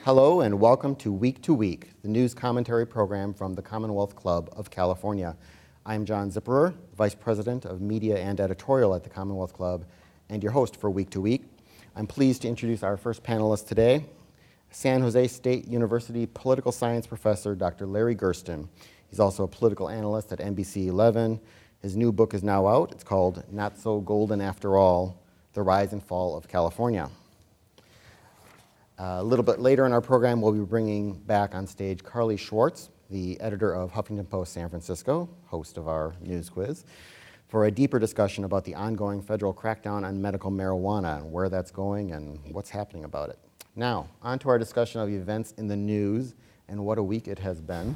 Hello and welcome to Week, the news commentary program from the Commonwealth Club of California. I'm John Zipperer, Vice President of Media and Editorial at the Commonwealth Club, and your host for Week. I'm pleased to introduce our first panelist today, San Jose State University political science professor, Dr. Larry Gersten. He's also a political analyst at NBC 11. His new book is now out. It's called Not So Golden After All, The Rise and Fall of California. A little bit later in our program, we'll be bringing back on stage Carly Schwartz, the editor of Huffington Post San Francisco, host of our news quiz, for a deeper discussion about the ongoing federal crackdown on medical marijuana and where that's going and what's happening about it. Now, on to our discussion of events in the news and what a week it has been.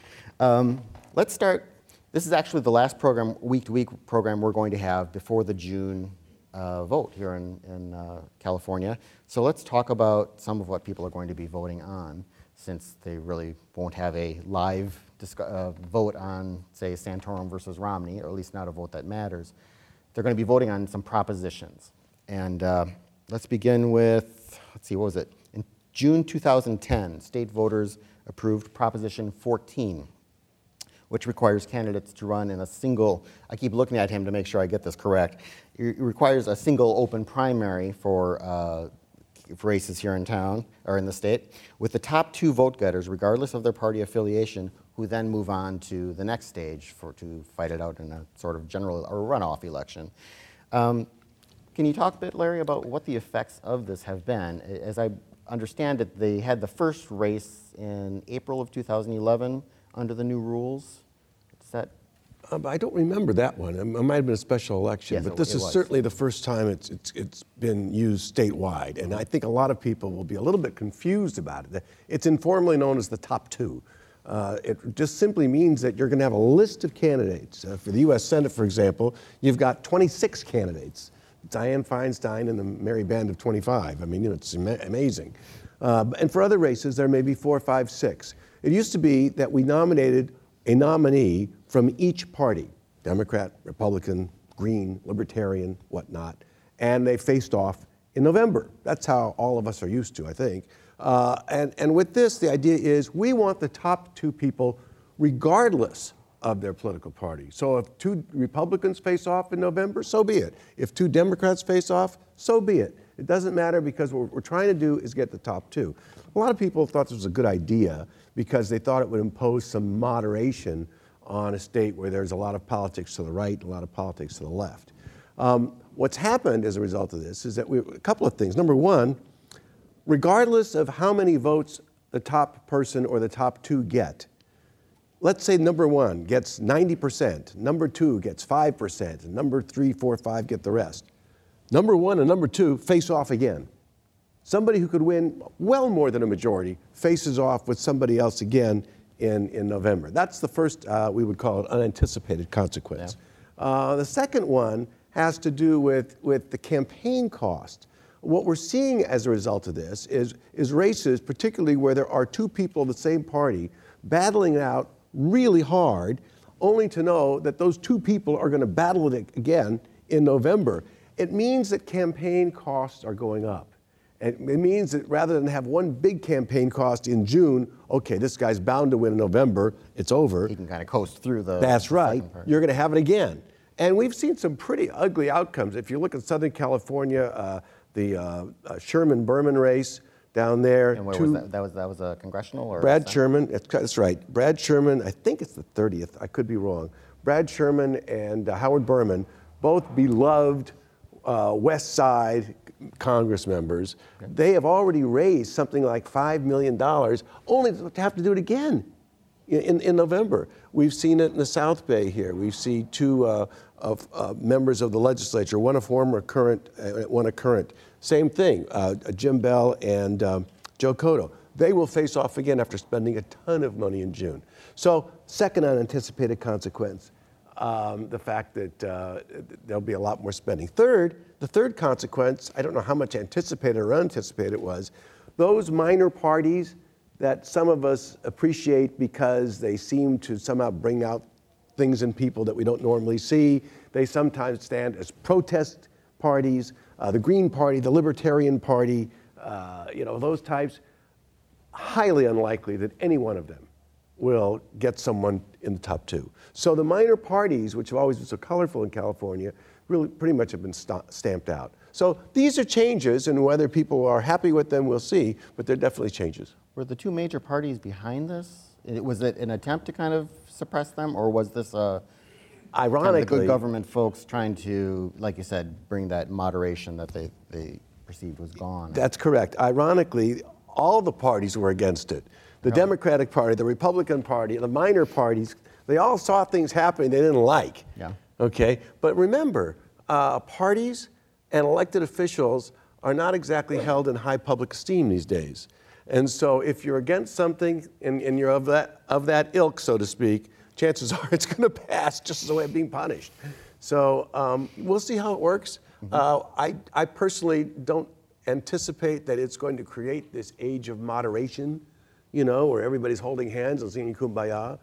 Let's start. This is actually the last program, Week program we're going to have before the June vote here in California. So let's talk about some of what people are going to be voting on, since they really won't have a live vote on, say, Santorum versus Romney, or at least not a vote that matters. They're going to be voting on some propositions. And let's begin with, what was it? In June 2010, state voters approved Proposition 14, which requires candidates to run in a single, I keep looking at him to make sure I get this correct, it requires a single open primary for races here in town, or in the state, with the top two vote getters, regardless of their party affiliation, who then move on to the next stage to fight it out in a sort of general or runoff election. Can you talk a bit, Larry, about what the effects of this have been? As I understand it, they had the first race in April of 2011 under the new rules. Is that? I don't remember that one. It might have been a special election, yes, but this is certainly the first time it's been used statewide, and I think a lot of people will be a little bit confused about it. It's informally known as the top two. It just simply means that you're going to have a list of candidates. For the U.S. Senate, for example, you've got 26 candidates. Dianne Feinstein and the merry band of 25. I mean, it's amazing. And for other races, there may be 4, 5, 6. It used to be that we nominated a nominee from each party, Democrat, Republican, Green, Libertarian, whatnot, and they faced off in November. That's how all of us are used to, I think. And with this, the idea is we want the top two people regardless of their political party. So if two Republicans face off in November, so be it. If two Democrats face off, so be it. It doesn't matter, because what we're trying to do is get the top two. A lot of people thought this was a good idea because they thought it would impose some moderation on a state where there's a lot of politics to the right, a lot of politics to the left. What's happened as a result of this is that a couple of things. Number one, regardless of how many votes the top person or the top two get, let's say number one gets 90%, number two gets 5%, and number 3, 4, 5 get the rest. Number one and number two face off again. Somebody who could win well more than a majority faces off with somebody else again in November. That's the first, we would call it, unanticipated consequence. Yeah. The second one has to do with the campaign cost. What we're seeing as a result of this is races, particularly where there are two people of the same party, battling it out really hard, only to know that those two people are going to battle it again in November. It means that campaign costs are going up. It means that rather than have one big campaign cost in June, okay, this guy's bound to win in November, it's over. He can kind of coast through the... That's right. You're going to have it again. And we've seen some pretty ugly outcomes. If you look at Southern California, the Sherman-Berman race down there. And where was that? That was a congressional? Or Brad Sherman, that's right. Brad Sherman, I think it's the 30th, I could be wrong. Brad Sherman and Howard Berman, both beloved West Side Congress members. Okay. They have already raised something like $5 million, only to have to do it again in November. We've seen it in the South Bay here. We've seen two members of the legislature, one a former, one a current. Same thing, Jim Bell and Joe Cotto. They will face off again after spending a ton of money in June. So, second unanticipated consequence, the fact that there'll be a lot more spending. The third consequence, I don't know how much anticipated or unanticipated it was, those minor parties that some of us appreciate because they seem to somehow bring out things in people that we don't normally see. They sometimes stand as protest parties, the Green Party, the Libertarian Party, those types. highly unlikely that any one of them will get someone in the top two. So the minor parties, which have always been so colorful in California, really pretty much have been stamped out. So these are changes, and whether people are happy with them, we'll see, but they're definitely changes. Were the two major parties behind this? Was it an attempt to kind of suppress them, or was this Ironically, kind of the good government folks trying to, like you said, bring that moderation that they perceived was gone? That's correct. Ironically, all the parties were against it. The Democratic Party, the Republican Party, the minor parties, they all saw things happening they didn't like. Yeah. Okay? But remember, parties and elected officials are not exactly held in high public esteem these days. And so if you're against something and you're of that ilk, so to speak, chances are it's going to pass just as a way of being punished. So we'll see how it works. I personally don't anticipate that it's going to create this age of moderation, where everybody's holding hands and singing Kumbaya.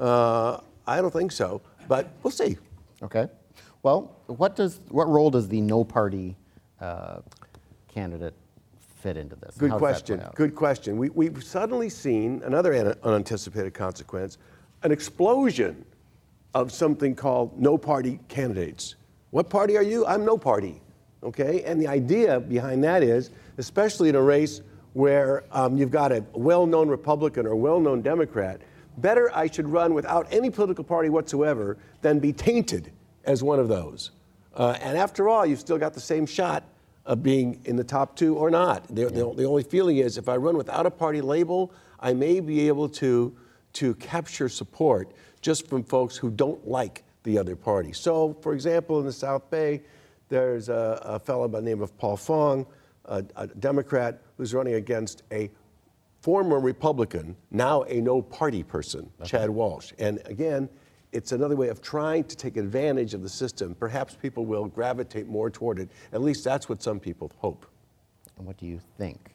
I don't think so, but we'll see. Okay. Well, what role does the no party candidate fit into this? Good question. Good question. We've suddenly seen another unanticipated consequence, an explosion of something called no party candidates. What party are you? I'm no party. Okay? And the idea behind that is, especially in a race where you've got a well-known Republican or well-known Democrat, better I should run without any political party whatsoever than be tainted as one of those. And after all, you've still got the same shot of being in the top two or not. The only feeling is if I run without a party label, I may be able to capture support just from folks who don't like the other party. So, for example, in the South Bay, there's a fellow by the name of Paul Fong, a Democrat who's running against a former Republican, now a no-party person, Chad Walsh. And again, it's another way of trying to take advantage of the system. Perhaps people will gravitate more toward it. At least that's what some people hope. And what do you think?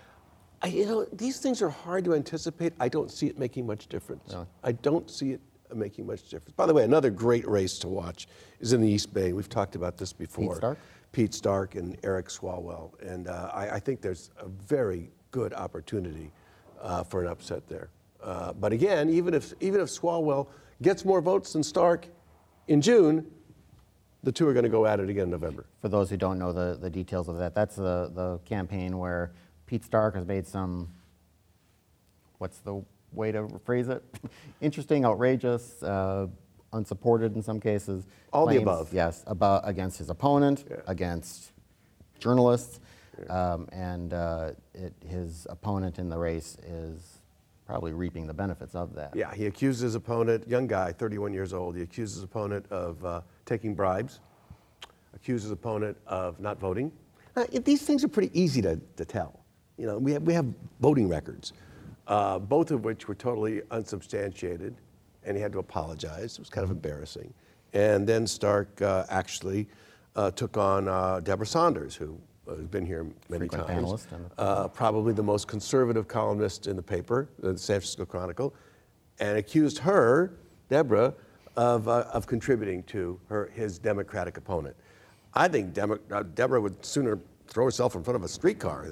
These things are hard to anticipate. I don't see it making much difference. No. I don't see it making much difference. By the way, another great race to watch is in the East Bay. We've talked about this before. Pete Stark? Pete Stark and Eric Swalwell. And I think there's a very good opportunity for an upset there. But again, even if Swalwell gets more votes than Stark in June, the two are going to go at it again in November. For those who don't know the details of that, that's the campaign where Pete Stark has made some, what's the way to phrase it? Interesting, outrageous, unsupported in some cases. All claims, the above. Yes, against his opponent, against journalists, and his opponent in the race is probably reaping the benefits of that. Yeah, he accused his opponent, young guy, 31 years old, he accused his opponent of taking bribes, accused his opponent of not voting. These things are pretty easy to tell. We have voting records, both of which were totally unsubstantiated, and he had to apologize. It was kind of embarrassing. And then Stark actually took on Deborah Saunders, who has been here many times. Probably the most conservative columnist in the paper, the San Francisco Chronicle, and accused her, Deborah, of contributing to his Democratic opponent. I think Deborah would sooner throw herself in front of a streetcar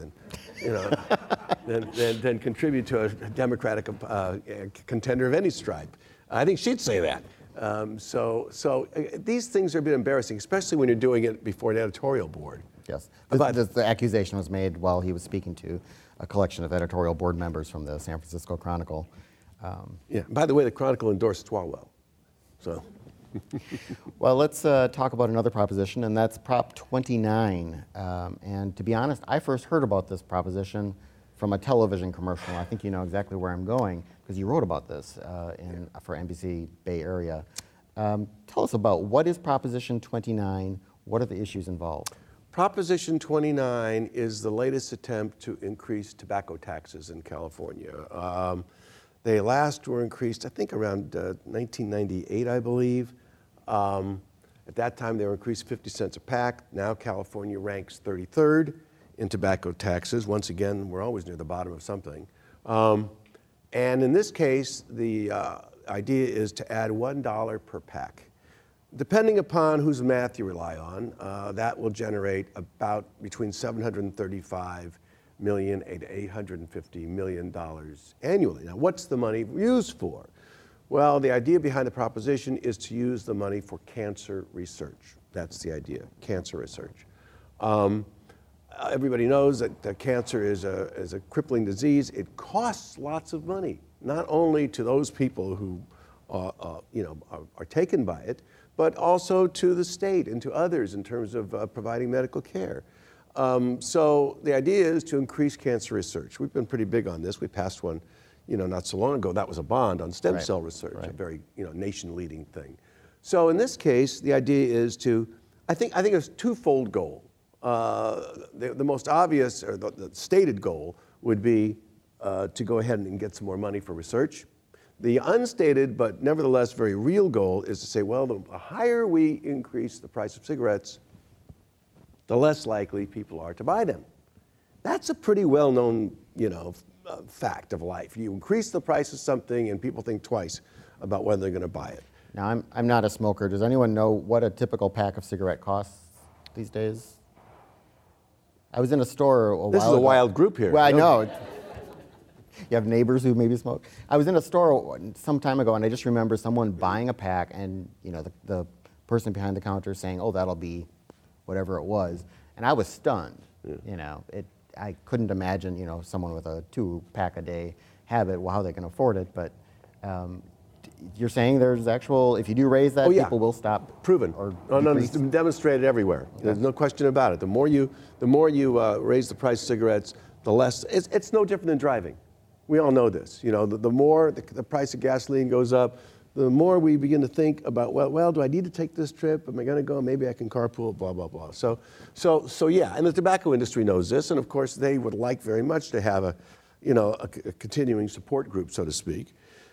than contribute to a Democratic contender of any stripe. I think she'd say that. So these things are a bit embarrassing, especially when you're doing it before an editorial board. Yes. The accusation was made while he was speaking to a collection of editorial board members from the San Francisco Chronicle. Yeah. By the way, the Chronicle endorsed Swalwell. So. Well, let's talk about another proposition, and that's Prop 29. And to be honest, I first heard about this proposition from a television commercial. I think you know exactly where I'm going because you wrote about this for NBC Bay Area. Tell us about what is Proposition 29? What are the issues involved? Proposition 29 is the latest attempt to increase tobacco taxes in California. They last were increased, I think, around 1998, I believe. At that time, they were increased 50 cents a pack. Now California ranks 33rd in tobacco taxes. Once again, we're always near the bottom of something. And in this case, the idea is to add $1 per pack. Depending upon whose math you rely on, that will generate about between $735 million to $850 million annually. Now, what's the money used for? Well, the idea behind the proposition is to use the money for cancer research. That's the idea, cancer research. Everybody knows that cancer is a crippling disease. It costs lots of money, not only to those people who are taken by it, but also to the state and to others in terms of providing medical care. So the idea is to increase cancer research. We've been pretty big on this. We passed one, not so long ago. That was a bond on stem cell research, a very, nation-leading thing. So in this case, the idea is I think it's a twofold goal. The most obvious, or the stated goal, would be to go ahead and get some more money for research. The unstated, but nevertheless very real goal is to say, well, the higher we increase the price of cigarettes, the less likely people are to buy them. That's a pretty well-known, fact of life. You increase the price of something and people think twice about whether they're going to buy it. Now, I'm not a smoker. Does anyone know what a typical pack of cigarette costs these days? I was in a store a while ago. This is a wild group here. Well, I know. You have neighbors who maybe smoke. I was in a store some time ago, and I just remember someone buying a pack, and the person behind the counter saying, "Oh, that'll be whatever it was," and I was stunned. Yeah. I couldn't imagine someone with a 2-pack a day habit, how they can afford it. But you're saying there's if you do raise that, people will stop. Proven. No, it's been demonstrated everywhere. Okay. There's no question about it. The more you raise the price of cigarettes, the less. It's no different than driving. We all know this. The more the price of gasoline goes up, the more we begin to think about, well, do I need to take this trip? Am I going to go? Maybe I can carpool, blah, blah, blah. So yeah, and the tobacco industry knows this, and of course they would like very much to have a continuing support group, so to speak.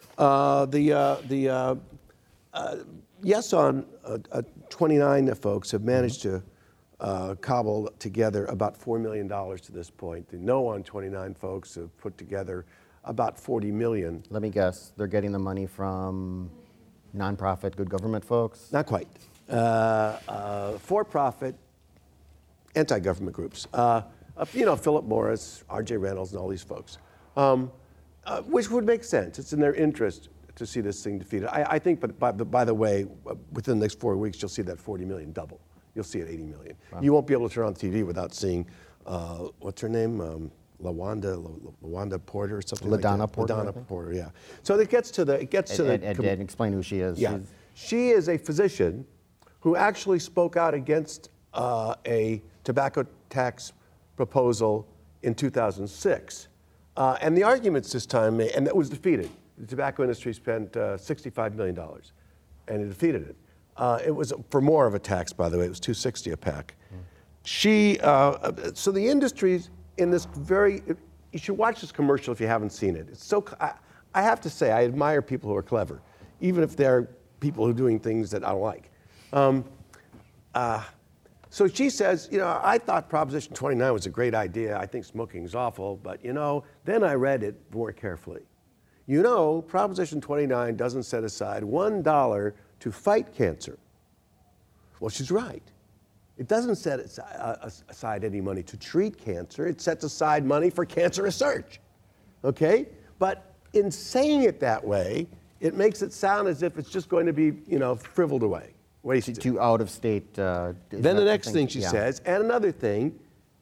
Yes on 29 folks have managed to cobble together about $4 million to this point. The no on 29 folks have put together about $40 million. Let me guess, they're getting the money from nonprofit, good government folks? Not quite. For-profit, anti-government groups. Philip Morris, R.J. Reynolds, and all these folks. Which would make sense. It's in their interest to see this thing defeated. I think, but by the way, within the next 4 weeks, you'll see that $40 million double. You'll see it $80 million. Wow. You won't be able to turn on TV without seeing, what's her name? LaWanda Porter or something like that. LaDonna Porter. LaDonna Porter, yeah. So it gets to the. And explain who she is. Yeah. She is a physician who actually spoke out against a tobacco tax proposal in 2006. And the arguments this time, and that was defeated. The tobacco industry spent $65 million, and it defeated it. It was for more of a tax, by the way. It was $2.60 a pack. So the industry's in this you should watch this commercial if you haven't seen it. It's so, I have to say, I admire people who are clever, even if they're people who are doing things that I don't like. So she says, I thought Proposition 29 was a great idea. I think smoking is awful, but then I read it more carefully. Proposition 29 doesn't set aside $1 to fight cancer. Well, she's right. It doesn't set aside any money to treat cancer. It sets aside money for cancer research, okay? But in saying it that way, it makes it sound as if it's just going to be, frivoled away, wasted. To out-of-state. Then the next thing she says, and another thing,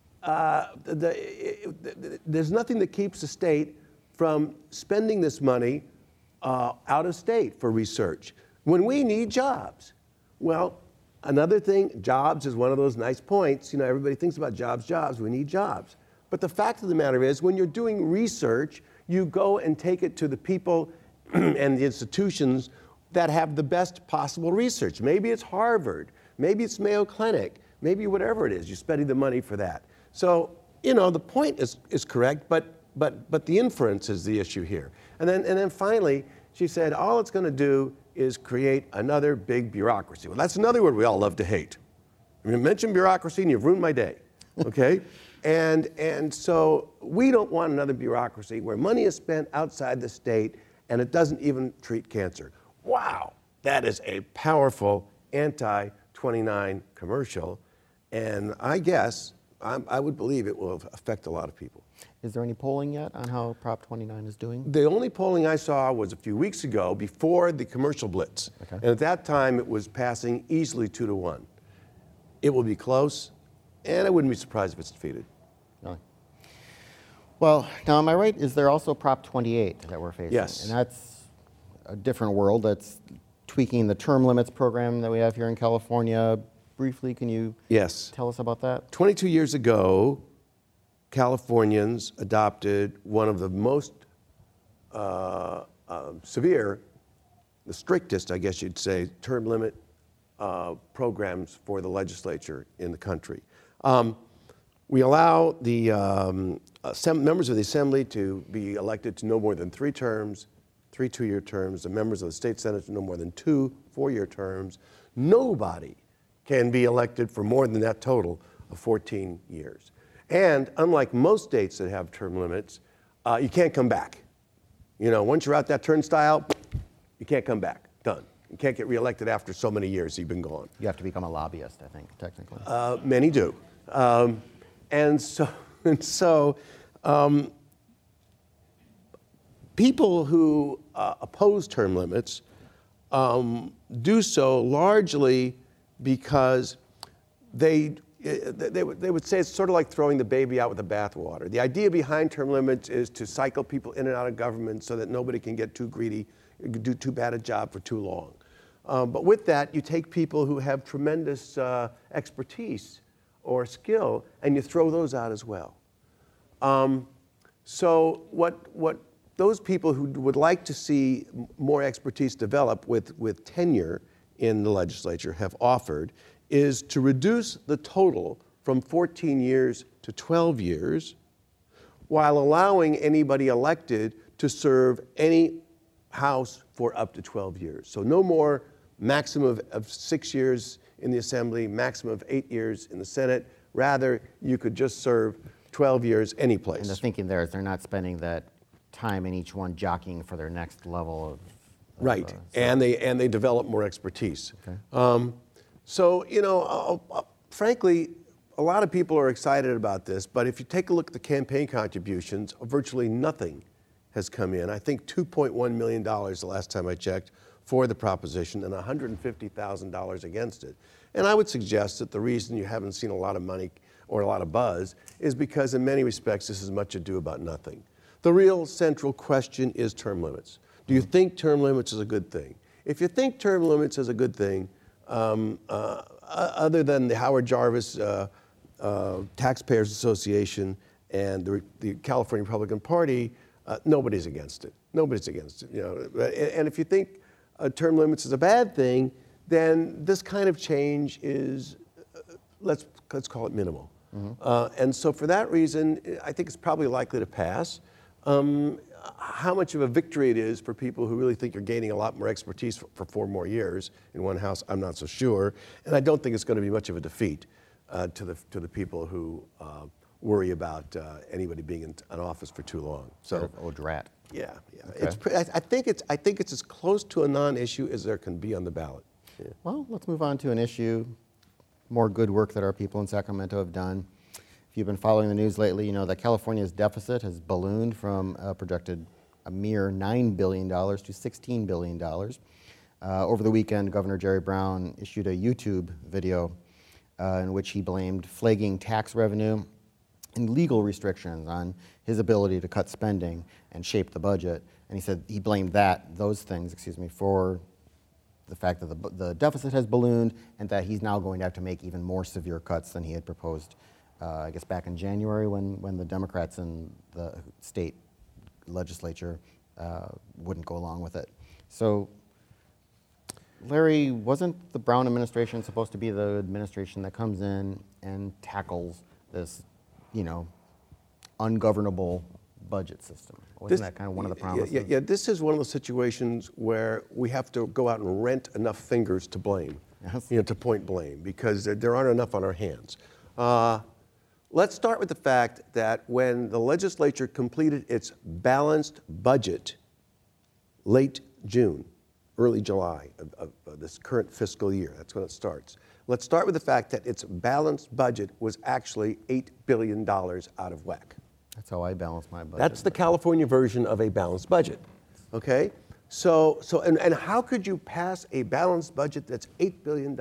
there's nothing that keeps the state from spending this money out of state for research when we need jobs. Well, another thing, jobs is one of those nice points. Everybody thinks about jobs, we need jobs. But the fact of the matter is, when you're doing research, you go and take it to the people and the institutions that have the best possible research. Maybe it's Harvard, maybe it's Mayo Clinic, maybe whatever it is, you're spending the money for that. So, the point is correct, but the inference is the issue here. And then finally, she said, all it's going to do is create another big bureaucracy. Well, that's another word we all love to hate. Mention bureaucracy and you've ruined my day, okay? and so we don't want another bureaucracy where money is spent outside the state and it doesn't even treat cancer. Wow, that is a powerful anti-29 commercial, and I guess I would believe it will affect a lot of people. Is there any polling yet on how Prop 29 is doing? The only polling I saw was a few weeks ago before the commercial blitz. Okay. And at that time, it was passing easily 2-1. It will be close, and I wouldn't be surprised if it's defeated. Really? Well, now am I right? Is there also Prop 28 that we're facing? Yes. And that's a different world. That's tweaking the term limits program that we have here in California. Briefly, can you Yes. tell us about that? 22 years ago, Californians adopted one of the most severe, the strictest, I guess you'd say, term limit programs for the legislature in the country. We allow the members of the Assembly to be elected to no more than 3 terms, 3 2-year terms, the members of the State Senate to no more than 2 4-year terms. Nobody can be elected for more than that total of 14 years. And unlike most states that have term limits, you can't come back. You know, once you're out that turnstile, you can't come back. Done. You can't get reelected after so many years you've been gone. You have to become a lobbyist, I think, technically. Many do. And so people who oppose term limits do so largely because they would say it's sort of like throwing the baby out with the bathwater. The idea behind term limits is to cycle people in and out of government so that nobody can get too greedy, do too bad a job for too long. But with that, you take people who have tremendous expertise or skill, and you throw those out as well. So what those people who would like to see more expertise develop with tenure in the legislature have offered is to reduce the total from 14 years to 12 years, while allowing anybody elected to serve any House for up to 12 years. So no more maximum of 6 years in the Assembly, maximum of 8 years in the Senate. Rather, you could just serve 12 years any place. And the thinking there is they're not spending that time in each one jockeying for their next level of right, and they develop more expertise. Okay. So, you know, frankly, a lot of people are excited about this, but if you take a look at the campaign contributions, virtually nothing has come in. I think $2.1 million the last time I checked for the proposition and $150,000 against it. And I would suggest that the reason you haven't seen a lot of money or a lot of buzz is because in many respects this is much ado about nothing. The real central question is term limits. Do you think term limits is a good thing? If you think term limits is a good thing, other than the Howard Jarvis Taxpayers Association and the California Republican Party, nobody's against it. Nobody's against it. You know, and if you think term limits is a bad thing, then this kind of change is, let's call it minimal. Mm-hmm. And so for that reason, I think it's probably likely to pass. How much of a victory it is for people who really think you're gaining a lot more expertise for 4 more years in one House, I'm not so sure. And I don't think it's going to be much of a defeat to the people who worry about anybody being in an office for too long. So, old rat. Yeah. Okay. I think it's as close to a non-issue as there can be on the ballot. Yeah. Well, let's move on to an issue, more good work that our people in Sacramento have done. If you've been following the news lately, you know that California's deficit has ballooned from projected a mere $9 billion to $16 billion. Over the weekend, Governor Jerry Brown issued a YouTube video in which he blamed flagging tax revenue and legal restrictions on his ability to cut spending and shape the budget. And he said he blamed those things, for the fact that the deficit has ballooned and that he's now going to have to make even more severe cuts than he had proposed, I guess back in January when the Democrats in the state legislature wouldn't go along with it. So, Larry, wasn't the Brown administration supposed to be the administration that comes in and tackles this, ungovernable budget system? Wasn't that kind of one of the promises? Yeah, this is one of those situations where we have to go out and rent enough fingers to blame, yes. To point blame, because there aren't enough on our hands. Let's start with the fact that when the legislature completed its balanced budget late June, early July of this current fiscal year, that's when it starts. Let's start with the fact that its balanced budget was actually $8 billion out of whack. That's how I balance my budget. That's the California version of a balanced budget, okay? And how could you pass a balanced budget that's $8 billion,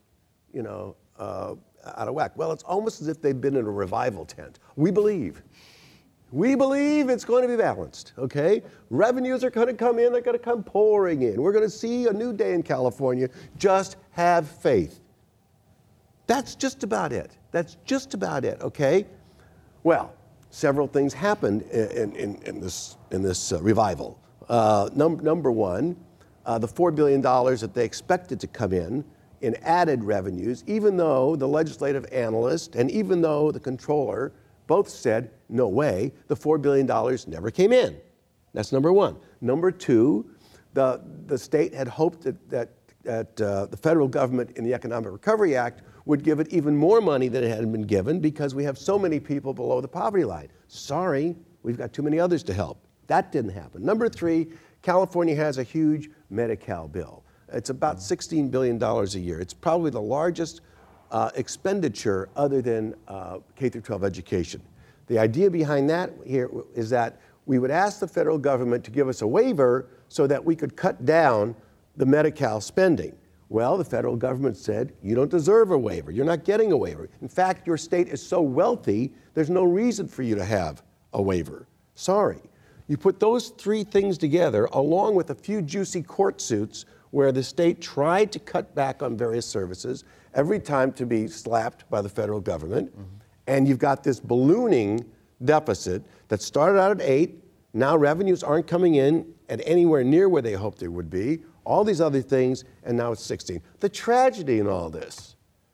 out of whack? Well, it's almost as if they've been in a revival tent. We believe it's going to be balanced, okay? Revenues are going to come in, they're going to come pouring in. We're going to see a new day in California. Just have faith. That's just about it. Okay? Well, several things happened in this revival. Number one, the $4 billion that they expected to come in added revenues, even though the legislative analyst and even though the controller both said, no way, the $4 billion never came in. That's number one. Number two, the state had hoped that the federal government in the Economic Recovery Act would give it even more money than it had been given because we have so many people below the poverty line. Sorry, we've got too many others to help. That didn't happen. Number three, California has a huge Medi-Cal bill. It's about $16 billion a year. It's probably the largest expenditure other than K through 12 education. The idea behind that here is that we would ask the federal government to give us a waiver so that we could cut down the Medi-Cal spending. Well, the federal government said, you don't deserve a waiver. You're not getting a waiver. In fact, your state is so wealthy, there's no reason for you to have a waiver. Sorry. You put those three things together, along with a few juicy court suits where the state tried to cut back on various services, every time to be slapped by the federal government. Mm-hmm. And you've got this ballooning deficit that started out at 8, now revenues aren't coming in at anywhere near where they hoped they would be, all these other things, and now it's 16. The tragedy in all this,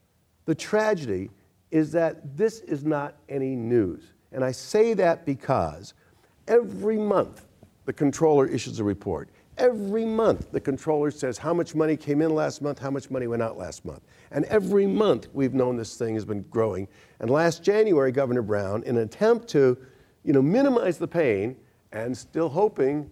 is that this is not any news. And I say that because every month the controller issues a report. Every month the controller says how much money came in last month, how much money went out last month. And every month we've known this thing has been growing. And last January, Governor Brown, in an attempt to minimize the pain and still hoping,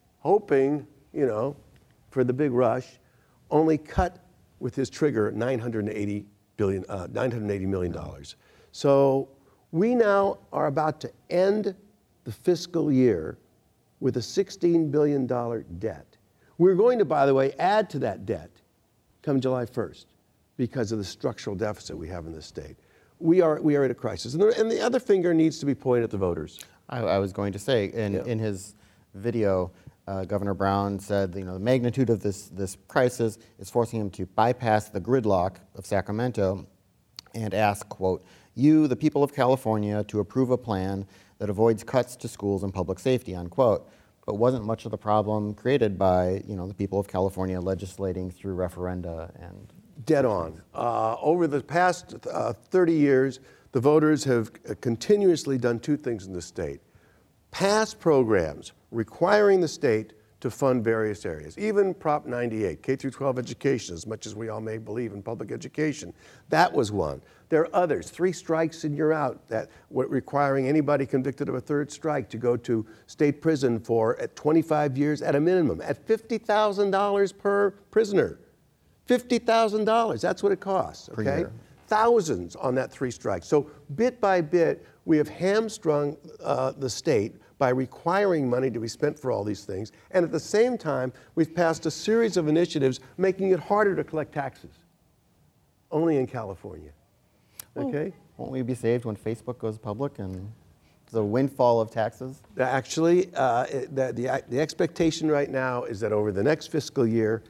for the big rush, only cut with his trigger $980 million. So we now are about to end the fiscal year with a $16 billion debt. We're going to, by the way, add to that debt come July 1st because of the structural deficit we have in this state. We are at a crisis. And the other finger needs to be pointed at the voters. I was going to say, in his video, Governor Brown said, the magnitude of this crisis is forcing him to bypass the gridlock of Sacramento and ask, quote, you, the people of California, to approve a plan that avoids cuts to schools and public safety, unquote. But wasn't much of the problem created by, the people of California legislating through referenda and... Dead on. Over the past 30 years, the voters have continuously done two things in the state. Passed programs requiring the state to fund various areas. Even Prop 98, K through 12 education, as much as we all may believe in public education, that was one. There are others, 3 strikes and you're out, that requiring anybody convicted of a third strike to go to state prison for 25 years at a minimum, at $50,000 per prisoner. $50,000, that's what it costs, okay? Per year. Thousands on that 3 strikes. So bit by bit, we have hamstrung the state by requiring money to be spent for all these things. And at the same time, we've passed a series of initiatives making it harder to collect taxes. Only in California, okay? Won't we be saved when Facebook goes public and the windfall of taxes? Actually, the expectation right now is that over the next fiscal year,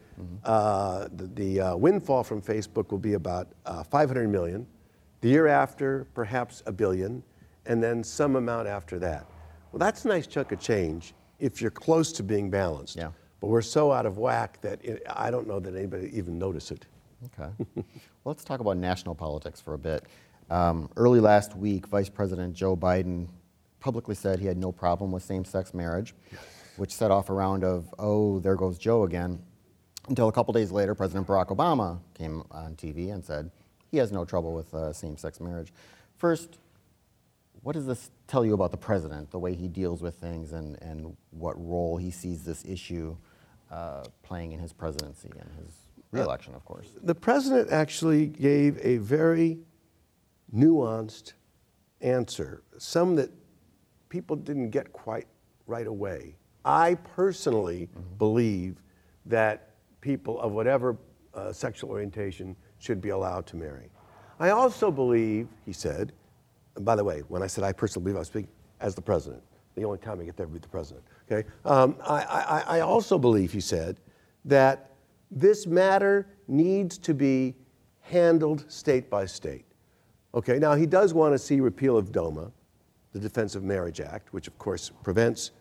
the windfall from Facebook will be about $500 million. The year after, perhaps $1 billion, and then some amount after that. Well, that's a nice chunk of change if you're close to being balanced. Yeah. But we're so out of whack that I don't know that anybody even noticed it. Okay. Well, let's talk about national politics for a bit. Early last week, Vice President Joe Biden publicly said he had no problem with same-sex marriage, which set off a round of, oh, there goes Joe again, until a couple days later, President Barack Obama came on TV and said he has no trouble with same-sex marriage. First, what does this tell you about the president, the way he deals with things and what role he sees this issue playing in his presidency and his re-election, of course? The president actually gave a very nuanced answer, some that people didn't get quite right away. I personally believe that people of whatever sexual orientation should be allowed to marry. I also believe, he said, and by the way, when I said I personally believe, I was speaking as the president. The only time I get there to be the president. Okay. I also believe, he said, that this matter needs to be handled state by state. Okay. Now he does want to see repeal of DOMA, the Defense of Marriage Act, which of course prevents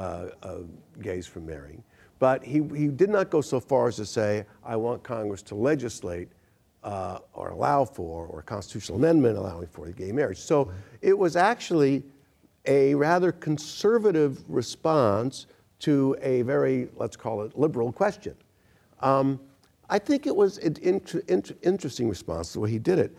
gays from marrying. But he did not go so far as to say, I want Congress to legislate or allow for, or a constitutional amendment allowing for gay marriage. So it was actually a rather conservative response to a very, let's call it, liberal question. I think it was an interesting response to the way he did it.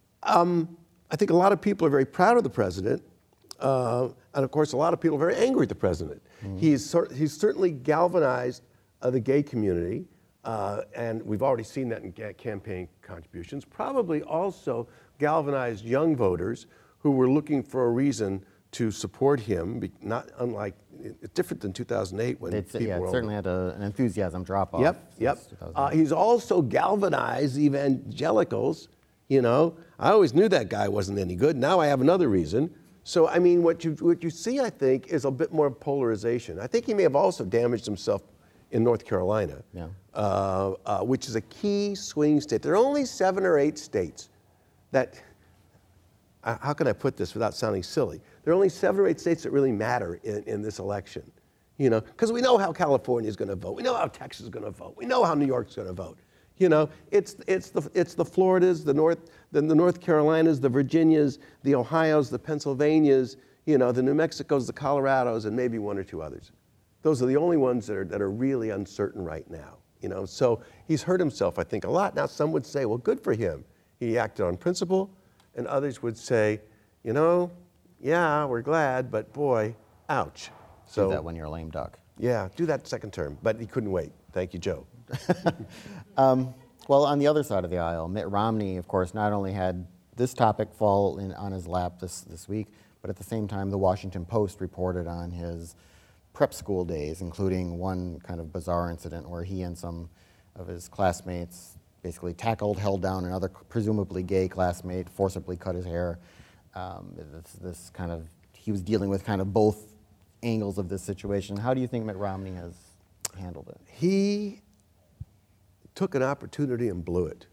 I think a lot of people are very proud of the president, and of course a lot of people are very angry at the president. He's certainly galvanized the gay community, and we've already seen that in campaign contributions, probably also galvanized young voters who were looking for a reason to support him, not unlike, it's different than 2008 when people were it certainly had an enthusiasm drop-off. Yep. He's also galvanized evangelicals. You know, I always knew that guy wasn't any good. Now I have another reason. So, I mean, what you see, I think, is a bit more polarization. I think he may have also damaged himself in North Carolina, which is a key swing state. There are only 7 or 8 states that, how can I put this without sounding silly? There are only 7 or 8 states that really matter in this election, you know, because we know how California is going to vote. We know how Texas is going to vote. We know how New York's going to vote. You know, it's the Floridas, the North Carolinas, the Virginias, the Ohios, the Pennsylvanias, you know, the New Mexicos, the Colorados, and maybe 1 or 2 others. Those are the only ones that are really uncertain right now. You know, so he's hurt himself, I think, a lot. Now, some would say, well, good for him. He acted on principle, and others would say, you know, yeah, we're glad, but boy, ouch. So do that when you're a lame duck. Yeah, do that second term, but he couldn't wait. Thank you, Joe. Well, on the other side of the aisle, Mitt Romney, of course, not only had this topic fall on his lap this week, but at the same time, the Washington Post reported on his prep school days, including one kind of bizarre incident where he and some of his classmates basically held down another presumably gay classmate, forcibly cut his hair. This kind of, he was dealing with kind of both angles of this situation. How do you think Mitt Romney has handled it? He took an opportunity and blew it.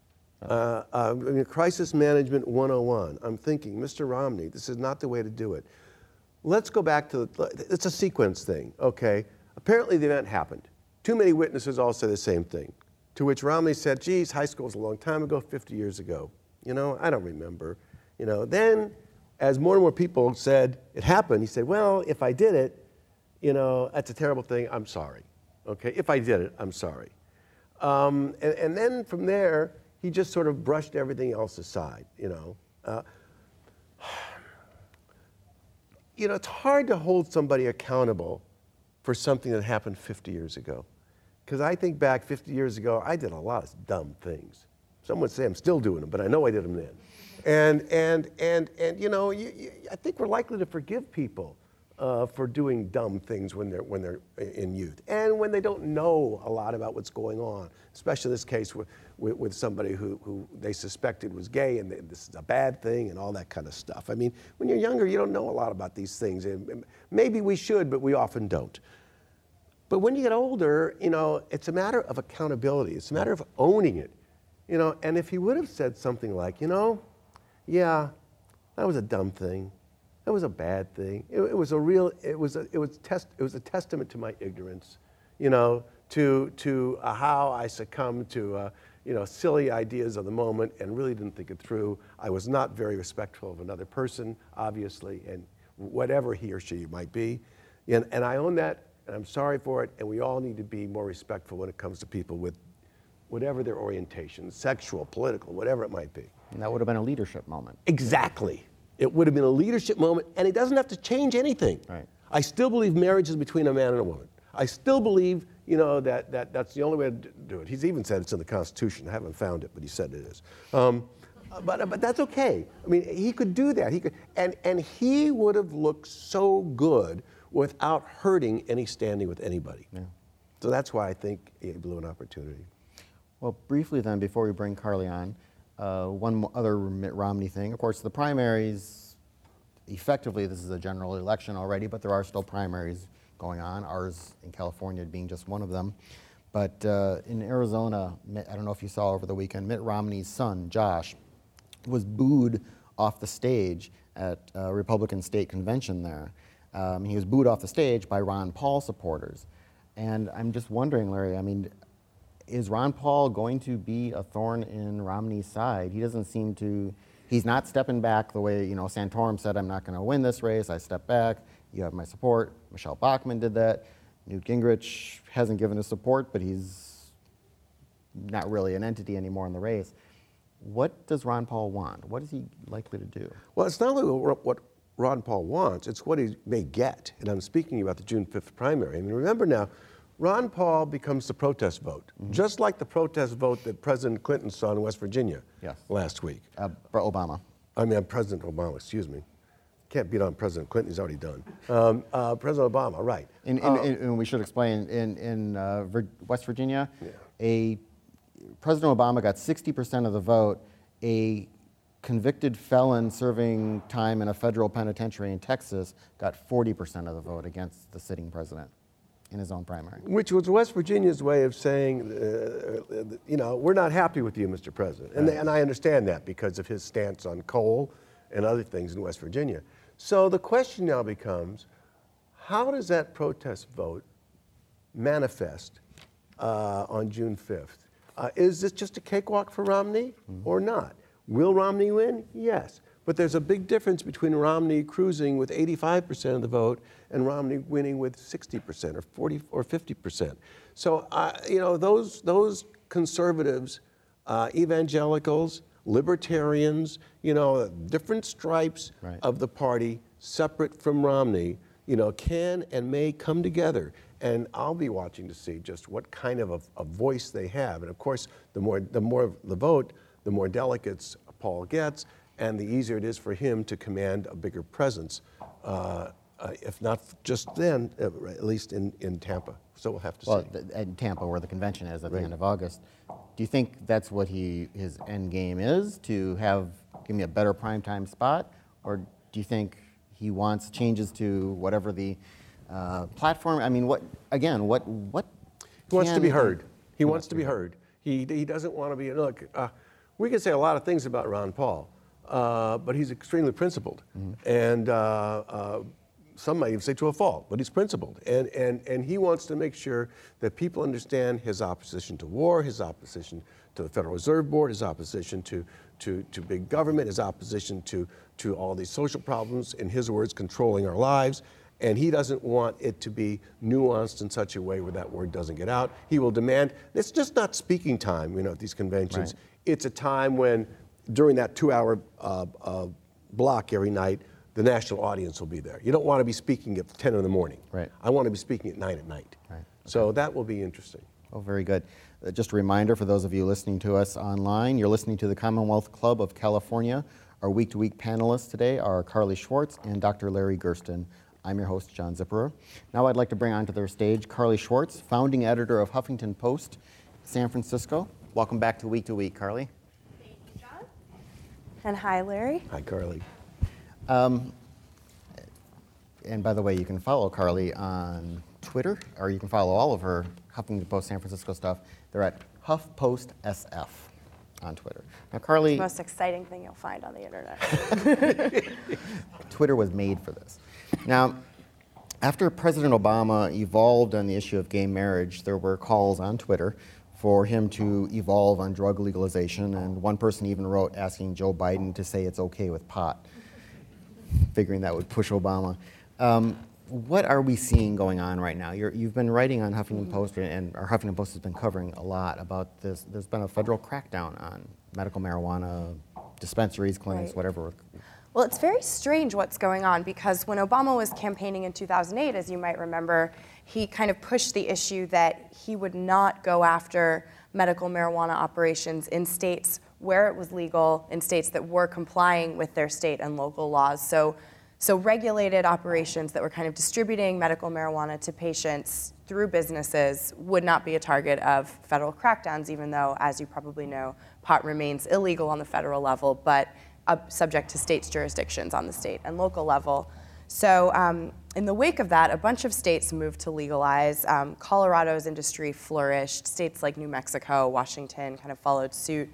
Crisis Management 101. I'm thinking, Mr. Romney, this is not the way to do it. Let's go back to, it's a sequence thing, okay? Apparently the event happened. Too many witnesses all say the same thing. To which Romney said, geez, high school was a long time ago, 50 years ago. You know, I don't remember. You know, then as more and more people said it happened, he said, well, if I did it, you know, that's a terrible thing, I'm sorry. Okay, if I did it, I'm sorry. And then from there, he just sort of brushed everything else aside, you know. You know, it's hard to hold somebody accountable for something that happened 50 years ago. Because I think back 50 years ago, I did a lot of dumb things. Some would say I'm still doing them, but I know I did them then. And you know, I think we're likely to forgive people for doing dumb things when they're in youth and when they don't know a lot about what's going on, especially in this case with somebody who they suspected was gay and this is a bad thing and all that kind of stuff. I mean, when you're younger, you don't know a lot about these things. And maybe we should, but we often don't. But when you get older, you know, it's a matter of accountability. It's a matter of owning it. You know, and if he would have said something like, you know, yeah, that was a dumb thing. That was a bad thing. It was a testament to my ignorance, you know, to how I succumbed to you know, silly ideas of the moment and really didn't think it through. I was not very respectful of another person, obviously, and whatever he or she might be, and I own that, and I'm sorry for it. And we all need to be more respectful when it comes to people with whatever their orientation, sexual, political, whatever it might be. And that would have been a leadership moment. Exactly. It would have been a leadership moment, and it doesn't have to change anything. Right. I still believe marriage is between a man and a woman. I still believe, you know, that's the only way to do it. He's even said it's in the Constitution. I haven't found it, but he said it is. But that's okay. I mean, he could do that. He could, and he would have looked so good without hurting any standing with anybody. Yeah. So that's why I think he blew an opportunity. Well, briefly then, before we bring Carly on, one other Mitt Romney thing. Of course, the primaries, effectively, this is a general election already, but there are still primaries going on, ours in California being just one of them. But in Arizona, I don't know if you saw over the weekend, Mitt Romney's son, Josh, was booed off the stage at a Republican state convention there. He was booed off the stage by Ron Paul supporters. And I'm just wondering, Larry, I mean, is Ron Paul going to be a thorn in Romney's side? He doesn't seem to, he's not stepping back the way, Santorum said, I'm not going to win this race, I step back, you have my support. Michelle Bachmann did that. Newt Gingrich hasn't given his support, but he's not really an entity anymore in the race. What does Ron Paul want? What is he likely to do? Well, it's not only what Ron Paul wants, it's what he may get. And I'm speaking about the June 5th primary. I mean, remember now, Ron Paul becomes the protest vote, just like the protest vote that President Clinton saw in West Virginia last week. For Obama. President Obama, excuse me. Can't beat on President Clinton, he's already done. President Obama, right. And we should explain, in West Virginia, President Obama got 60% of the vote. A convicted felon serving time in a federal penitentiary in Texas got 40% of the vote against the sitting president in his own primary. Which was West Virginia's way of saying, we're not happy with you, Mr. President. And I understand that because of his stance on coal and other things in West Virginia. So the question now becomes, how does that protest vote manifest on June 5th? Is this just a cakewalk for Romney or not? Will Romney win? Yes. But there's a big difference between Romney cruising with 85% of the vote and Romney winning with 60% or 40 or 50%. So, those conservatives, evangelicals, libertarians, different stripes of the party separate from Romney, can and may come together. And I'll be watching to see just what kind of a voice they have. And of course, the more the vote, the more delegates Paul gets, and the easier it is for him to command a bigger presence, if not just then, at least in Tampa. So we'll have to see. Well, at Tampa, where the convention is at the end of August, do you think that's what his end game is, to give me a better primetime spot? Or do you think he wants changes to whatever the platform? I mean, what he wants to be heard. He wants to be heard. He doesn't want to be, we can say a lot of things about Ron Paul, but he's extremely principled. And some might even say to a fault, but he's principled. And he wants to make sure that people understand his opposition to war, his opposition to the Federal Reserve Board, his opposition to big government, his opposition to all these social problems, in his words, controlling our lives. And he doesn't want it to be nuanced in such a way where that word doesn't get out. He will demand, it's just not speaking time, at these conventions. Right. It's a time when, during that 2-hour block every night, the national audience will be there. You don't want to be speaking at 10 in the morning. Right. I want to be speaking at 9 at night. Right. Okay. So that will be interesting. Oh, very good. Just a reminder for those of you listening to us online, you're listening to the Commonwealth Club of California. Our week-to-week panelists today are Carly Schwartz and Dr. Larry Gersten. I'm your host, John Zipperer. Now I'd like to bring onto their stage Carly Schwartz, founding editor of Huffington Post, San Francisco. Welcome back to Week, Carly. Thank you, John. And hi, Larry. Hi, Carly. And by the way, you can follow Carly on Twitter, or you can follow all of her Huffington Post San Francisco stuff. They're at HuffPostSF on Twitter. Now, Carly... It's the most exciting thing you'll find on the internet. Twitter was made for this. Now, after President Obama evolved on the issue of gay marriage, there were calls on Twitter for him to evolve on drug legalization, and one person even wrote asking Joe Biden to say it's okay with pot, figuring that would push Obama. What are we seeing going on right now? You've been writing on Huffington Post, and our Huffington Post has been covering a lot about this. There's been a federal crackdown on medical marijuana dispensaries, clinics, whatever. Well, it's very strange what's going on, because when Obama was campaigning in 2008, as you might remember, he kind of pushed the issue that he would not go after medical marijuana operations in states where it was legal in states that were complying with their state and local laws. So regulated operations that were kind of distributing medical marijuana to patients through businesses would not be a target of federal crackdowns, even though, as you probably know, pot remains illegal on the federal level, but subject to states' jurisdictions on the state and local level. So in the wake of that, a bunch of states moved to legalize. Colorado's industry flourished. States like New Mexico, Washington kind of followed suit.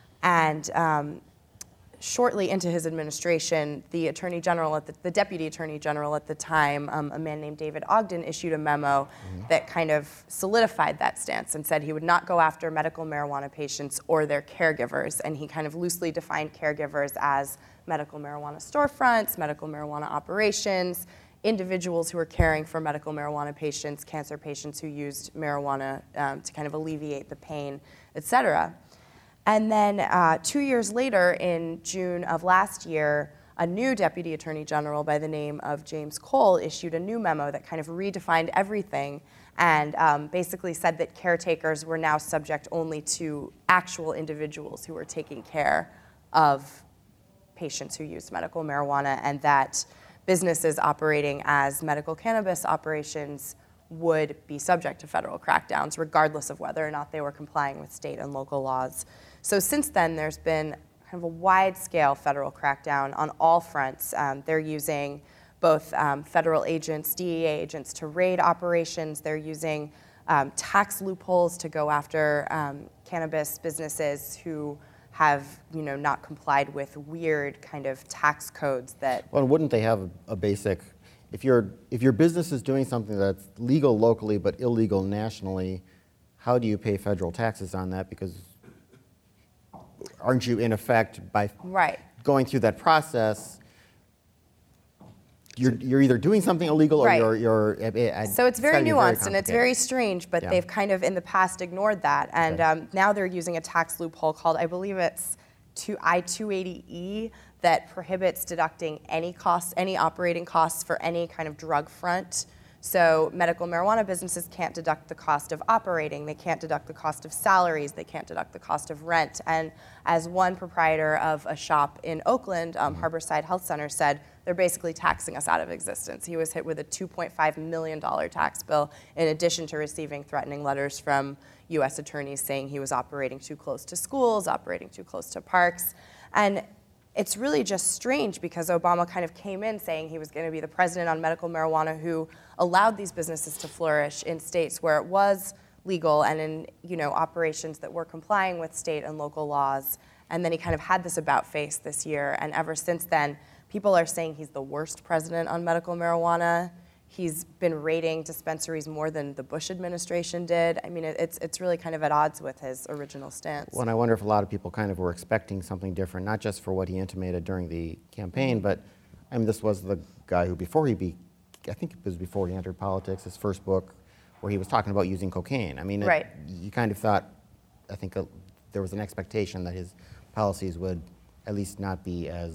And shortly into his administration, the Attorney General, the Deputy Attorney General at the time, a man named David Ogden, issued a memo that kind of solidified that stance and said he would not go after medical marijuana patients or their caregivers. And he kind of loosely defined caregivers as medical marijuana storefronts, medical marijuana operations, individuals who were caring for medical marijuana patients, cancer patients who used marijuana to kind of alleviate the pain, et cetera. And then 2 years later, in June of last year, a new Deputy Attorney General by the name of James Cole issued a new memo that kind of redefined everything and basically said that caretakers were now subject only to actual individuals who were taking care of patients who used medical marijuana, and that businesses operating as medical cannabis operations would be subject to federal crackdowns, regardless of whether or not they were complying with state and local laws. So since then, there's been kind of a wide-scale federal crackdown on all fronts. They're using both federal agents, DEA agents, to raid operations. They're using tax loopholes to go after cannabis businesses who have, not complied with weird kind of tax codes that. Well, wouldn't they have a basic? If your business is doing something that's legal locally but illegal nationally, how do you pay federal taxes on that? Because aren't you in effect by going through that process? You're either doing something illegal or you're so it's very nuanced and it's very strange, but they've kind of in the past ignored that. And now they're using a tax loophole called, I believe it's I-280E, that prohibits deducting any costs, any operating costs for any kind of drug front. So medical marijuana businesses can't deduct the cost of operating, they can't deduct the cost of salaries, they can't deduct the cost of rent. And as one proprietor of a shop in Oakland, Harborside Health Center, said, they're basically taxing us out of existence. He was hit with a $2.5 million tax bill in addition to receiving threatening letters from US attorneys saying he was operating too close to schools, operating too close to parks. And it's really just strange because Obama kind of came in saying he was going to be the president on medical marijuana who allowed these businesses to flourish in states where it was legal and in operations that were complying with state and local laws. And then he kind of had this about face this year. And ever since then, people are saying he's the worst president on medical marijuana. He's been raiding dispensaries more than the Bush administration did. I mean, it's really kind of at odds with his original stance. Well, and I wonder if a lot of people kind of were expecting something different, not just for what he intimated during the campaign, but I mean, this was the guy who I think it was before he entered politics, his first book, where he was talking about using cocaine. I mean, you kind of thought, I think there was an expectation that his policies would at least not be as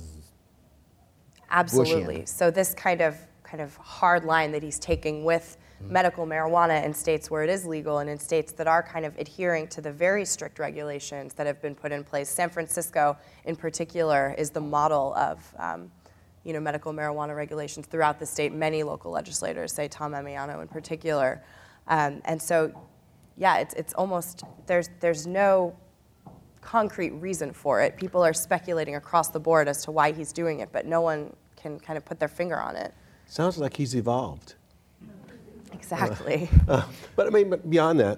Absolutely. Bushian. So this kind of hard line that he's taking with medical marijuana in states where it is legal and in states that are kind of adhering to the very strict regulations that have been put in place. San Francisco, in particular, is the model of medical marijuana regulations throughout the state. Many local legislators say, Tom Amiano in particular. And so, it's almost, there's no concrete reason for it. People are speculating across the board as to why he's doing it, but no one can kind of put their finger on it. Sounds like he's evolved. Exactly. But I mean, beyond that,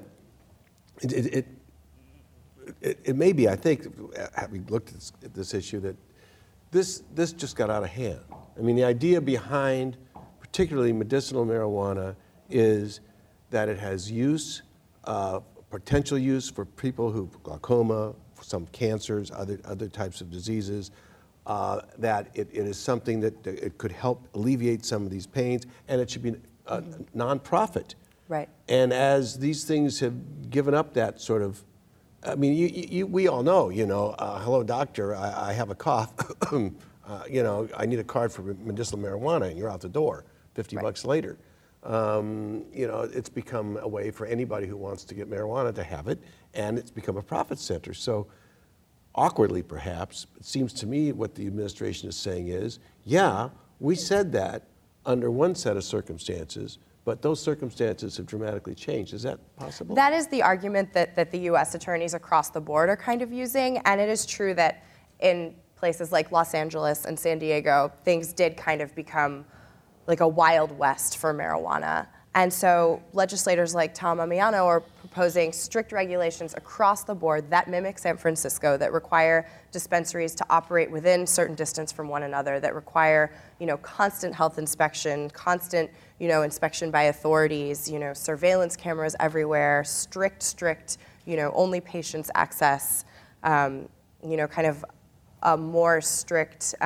it may be, I think, having looked at this issue, that this just got out of hand. I mean, the idea behind particularly medicinal marijuana is that it has use, potential use for people who have glaucoma, for some cancers, other types of diseases, that it is something that it could help alleviate some of these pains, and it should be a nonprofit. Right. And as these things have given up that sort of, I mean, we all know, hello doctor, I have a cough, I need a card for medicinal marijuana, and you're out the door, $50 later. It's become a way for anybody who wants to get marijuana to have it, and it's become a profit center. So awkwardly perhaps, it seems to me what the administration is saying is, yeah, we said that under one set of circumstances, but those circumstances have dramatically changed. Is that possible? That is the argument that the U.S. attorneys across the board are kind of using, and it is true that in places like Los Angeles and San Diego, things did kind of become like a Wild West for marijuana. And so legislators like Tom Ammiano are proposing strict regulations across the board that mimic San Francisco, that require dispensaries to operate within certain distance from one another, that require, constant health inspection, constant, inspection by authorities, surveillance cameras everywhere, strict, only patients access, kind of a more strict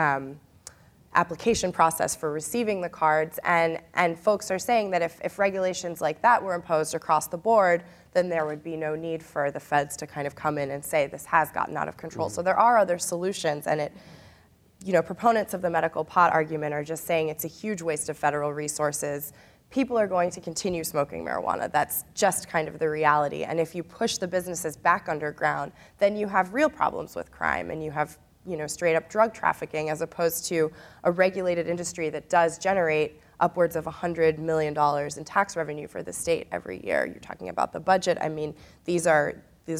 application process for receiving the cards, and folks are saying that if regulations like that were imposed across the board, then there would be no need for the feds to kind of come in and say this has gotten out of control. So there are other solutions, and proponents of the medical pot argument are just saying it's a huge waste of federal resources. People are going to continue smoking marijuana. That's just kind of the reality. And if you push the businesses back underground, then you have real problems with crime, and you have straight up drug trafficking, as opposed to a regulated industry that does generate upwards of $100 million in tax revenue for the state every year. You're talking about the budget. I mean, these are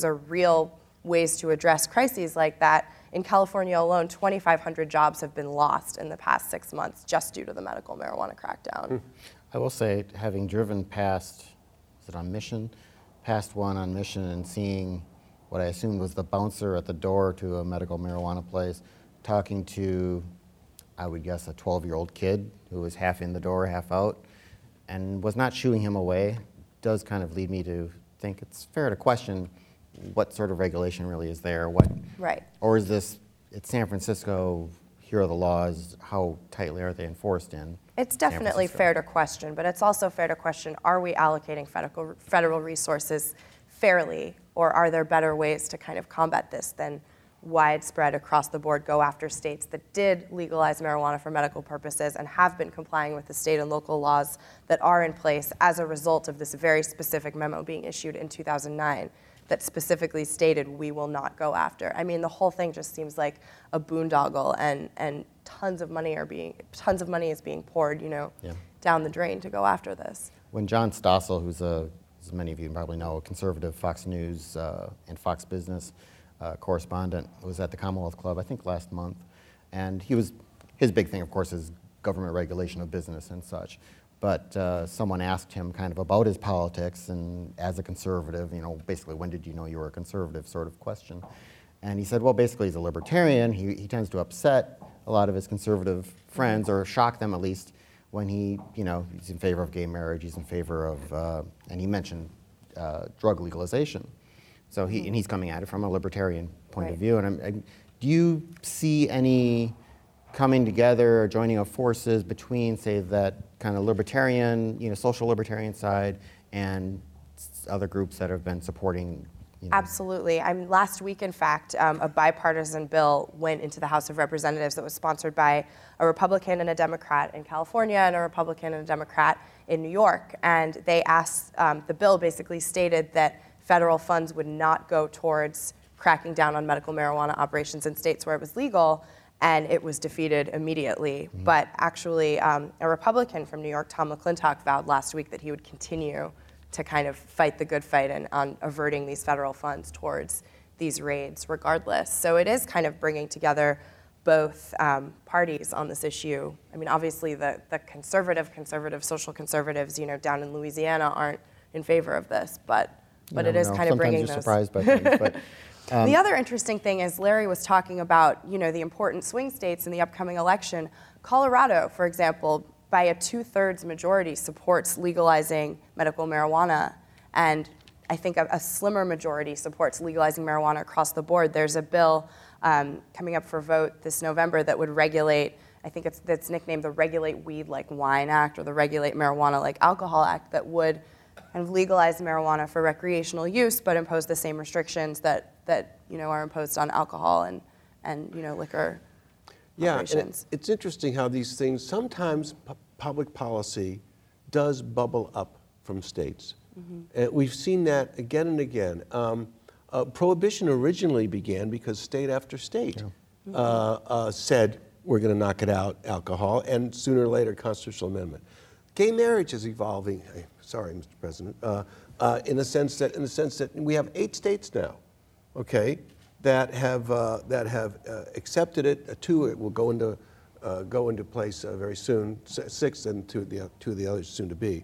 real ways to address crises like that. In California alone, 2,500 jobs have been lost in the past 6 months just due to the medical marijuana crackdown. I will say, having driven past, is it on Mission? Past one on Mission, and seeing what I assumed was the bouncer at the door to a medical marijuana place, talking to, I would guess, a 12-year-old kid who was half in the door, half out, and was not shooing him away, does kind of lead me to think it's fair to question what sort of regulation really is there. Right. Or is this, it's San Francisco, here are the laws, how tightly are they enforced in? It's definitely fair to question, but it's also fair to question, are we allocating federal resources fairly, or are there better ways to kind of combat this than widespread across the board go after states that did legalize marijuana for medical purposes and have been complying with the state and local laws that are in place as a result of this very specific memo being issued in 2009 that specifically stated we will not go after. I mean, the whole thing just seems like a boondoggle, and tons of money is being poured, down the drain to go after this. When John Stossel, who's as many of you probably know, a conservative Fox News and Fox Business correspondent, was at the Commonwealth Club, I think last month, and his big thing, of course, is government regulation of business and such. But someone asked him kind of about his politics, and as a conservative, basically, when did you know you were a conservative sort of question. And he said, well, basically, he's a libertarian. He tends to upset a lot of his conservative friends, or shock them at least, when he's in favor of gay marriage, he's in favor of, and he mentioned drug legalization. So he's coming at it from a libertarian point of view. And do you see any coming together or joining of forces between, say, that kind of libertarian, social libertarian side and other groups that have been supporting? Absolutely. Last week, in fact, a bipartisan bill went into the House of Representatives that was sponsored by a Republican and a Democrat in California and a Republican and a Democrat in New York. And they asked, the bill basically stated that federal funds would not go towards cracking down on medical marijuana operations in states where it was legal, and it was defeated immediately. Mm-hmm. But actually, a Republican from New York, Tom McClintock, vowed last week that he would continue to kind of fight the good fight on averting these federal funds towards these raids regardless. So it is kind of bringing together both parties on this issue. I mean, obviously the conservative social conservatives, down in Louisiana aren't in favor of this, but it is kind of bringing those. Sometimes you're surprised by things, but. The other interesting thing is Larry was talking about, the important swing states in the upcoming election. Colorado, for example, by a 2/3 majority supports legalizing medical marijuana, and I think a slimmer majority supports legalizing marijuana across the board. There's a bill coming up for vote this November that would regulate, I think that's nicknamed the Regulate Weed Like Wine Act or the Regulate Marijuana Like Alcohol Act, that would kind of legalize marijuana for recreational use but impose the same restrictions that are imposed on alcohol and liquor. Yeah, and it's interesting how these things, sometimes public policy does bubble up from states. Mm-hmm. And we've seen that again and again. Prohibition originally began because state after state said we're going to knock it out, alcohol, and sooner or later, constitutional amendment. Gay marriage is evolving. Sorry, Mr. President. In the sense that we have 8 states now, okay, that have accepted it. 2 it will go into place very soon. 6 and 2 of the others soon to be.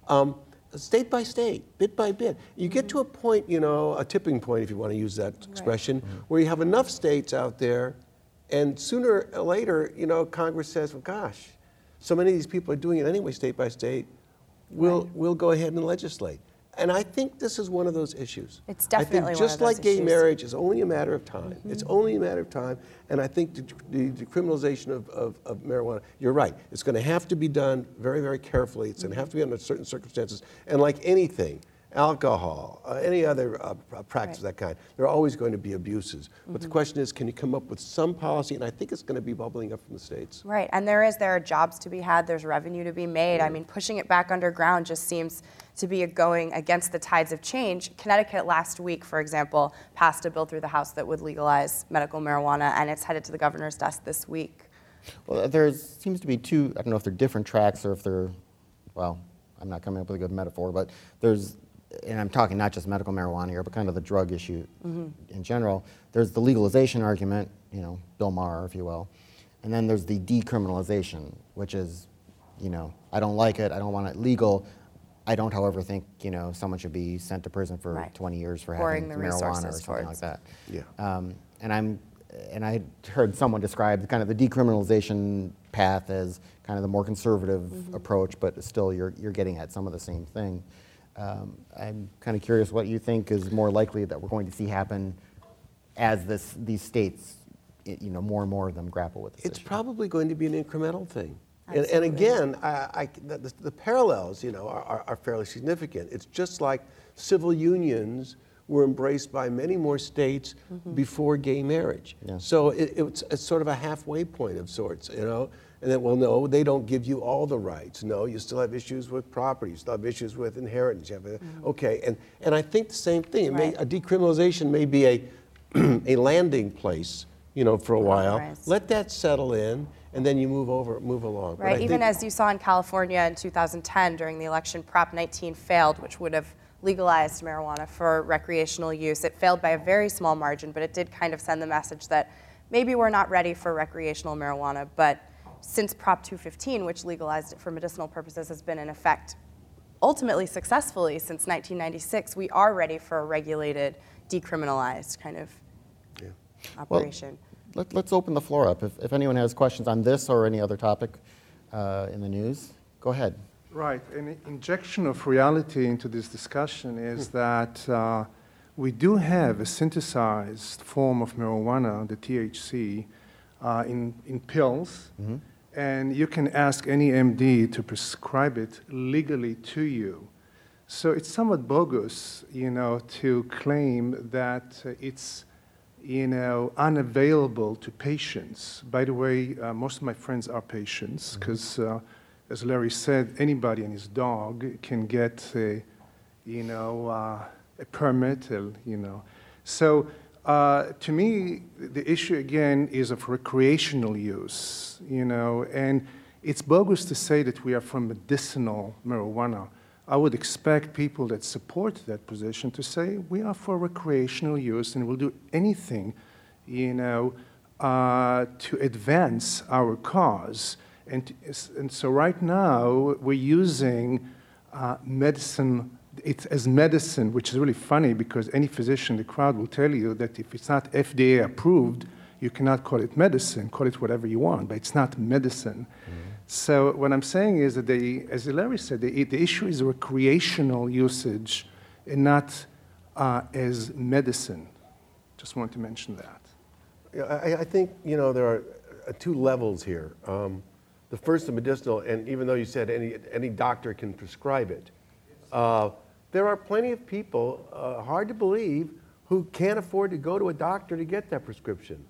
State by state, bit by bit. You get to a point, a tipping point, if you want to use that expression, where you have enough states out there, and sooner or later, Congress says, well, gosh, so many of these people are doing it anyway, state by state, we'll go ahead and legislate. And I think this is one of those issues. It's definitely I think one just of those like gay issues. marriage is only a matter of time. It's only a matter of time. And I think the decriminalization of marijuana, you're right. It's going to have to be done very, very carefully. It's going to have to be under certain circumstances. And like anything, alcohol, any other practice of that kind, there are always going to be abuses. But the question is, can you come up with some policy? And I think it's going to be bubbling up from the states. Right, and there are jobs to be had, there's revenue to be made. I mean, pushing it back underground just seems to be going against the tides of change. Connecticut last week, for example, passed a bill through the House that would legalize medical marijuana, and it's headed to the governor's desk this week. Well, there seems to be 2, I don't know if they're different tracks or if they're, well, I'm not coming up with a good metaphor, but there's, and I'm talking not just medical marijuana here, but kind of the drug issue in general. There's the legalization argument, Bill Maher, if you will, and then there's the decriminalization, which is, I don't like it, I don't want it legal. I don't, however, think someone should be sent to prison for 20 years for having marijuana or something like that. Yeah. And I heard someone describe kind of the decriminalization path as kind of the more conservative approach, but still you're getting at some of the same thing. I'm kind of curious what you think is more likely that we're going to see happen as these states, more and more of them grapple with this It's issue. probably going to be an incremental thing. And again, the parallels, are fairly significant. It's just like civil unions were embraced by many more states before gay marriage. Yeah. So it's sort of a halfway point of sorts, And then, well, no, they don't give you all the rights. No, you still have issues with property. You still have issues with inheritance. You have okay, and I think the same thing. A decriminalization may be a landing place, for a while. Right. Let that settle in. And then you move along. Right, even as you saw in California in 2010 during the election, Prop 19 failed, which would have legalized marijuana for recreational use. It failed by a very small margin, but it did kind of send the message that maybe we're not ready for recreational marijuana. But since Prop 215, which legalized it for medicinal purposes, has been in effect ultimately successfully since 1996, we are ready for a regulated, decriminalized kind of operation. Well, let's open the floor up. If anyone has questions on this or any other topic in the news, go ahead. Right. An injection of reality into this discussion is that we do have a synthesized form of marijuana, the THC, in pills. And you can ask any MD to prescribe it legally to you. So it's somewhat bogus, to claim that it's unavailable to patients. By the way, most of my friends are patients because, as Larry said, anybody and his dog can get a permit, So to me, the issue again is of recreational use, and it's bogus to say that we are for medicinal marijuana. I would expect people that support that position to say we are for recreational use and we'll do anything, to advance our cause. And so right now we're using medicine. It's as medicine, which is really funny because any physician in the crowd will tell you that if it's not FDA approved, you cannot call it medicine. Call it whatever you want, but it's not medicine. So what I'm saying is that as Larry said, the issue is recreational usage and not as medicine. Just wanted to mention that. Yeah, I think, there are 2 levels here. The first, the medicinal, and even though you said any doctor can prescribe it, there are plenty of people, hard to believe, who can't afford to go to a doctor to get that prescription.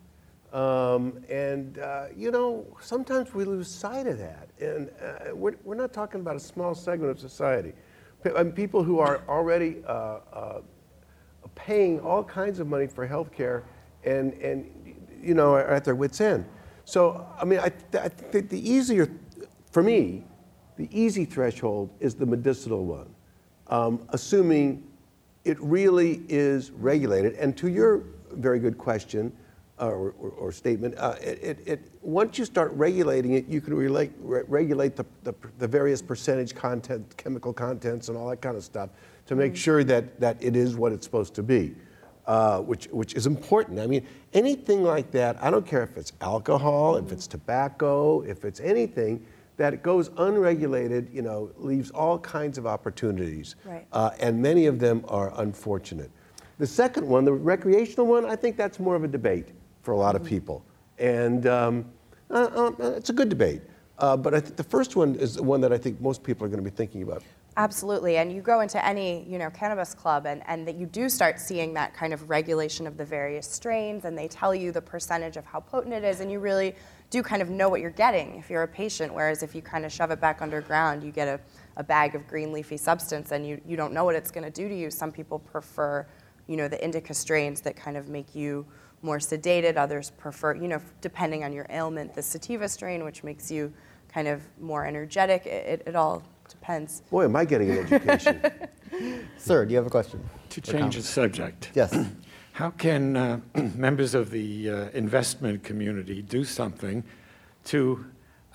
Sometimes we lose sight of that. And we're not talking about a small segment of society. People who are already paying all kinds of money for health care and are at their wits' end. So, I mean, I think the easier, for me, the easy threshold is the medicinal one, assuming it really is regulated. And to your very good question or statement, once you start regulating it, you can regulate the various percentage content, chemical contents, and all that kind of stuff to make sure that it is what it's supposed to be, which is important. I mean, anything like that, I don't care if it's alcohol, if it's tobacco, if it's anything, that it goes unregulated, leaves all kinds of opportunities. Right. And many of them are unfortunate. The second one, the recreational one, I think that's more of a debate for a lot of people. And it's a good debate. But I think the first one is the one that I think most people are going to be thinking about. Absolutely, and you go into any cannabis club and that you do start seeing that kind of regulation of the various strains, and they tell you the percentage of how potent it is, and you really do kind of know what you're getting if you're a patient, whereas if you kind of shove it back underground, you get a bag of green leafy substance and you don't know what it's going to do to you. Some people prefer the indica strains that kind of make you more sedated. Others prefer, depending on your ailment, the sativa strain, which makes you kind of more energetic. It all depends. Boy, am I getting an education. Sir, do you have a question? To change the subject. Yes. How can members of the investment community do something to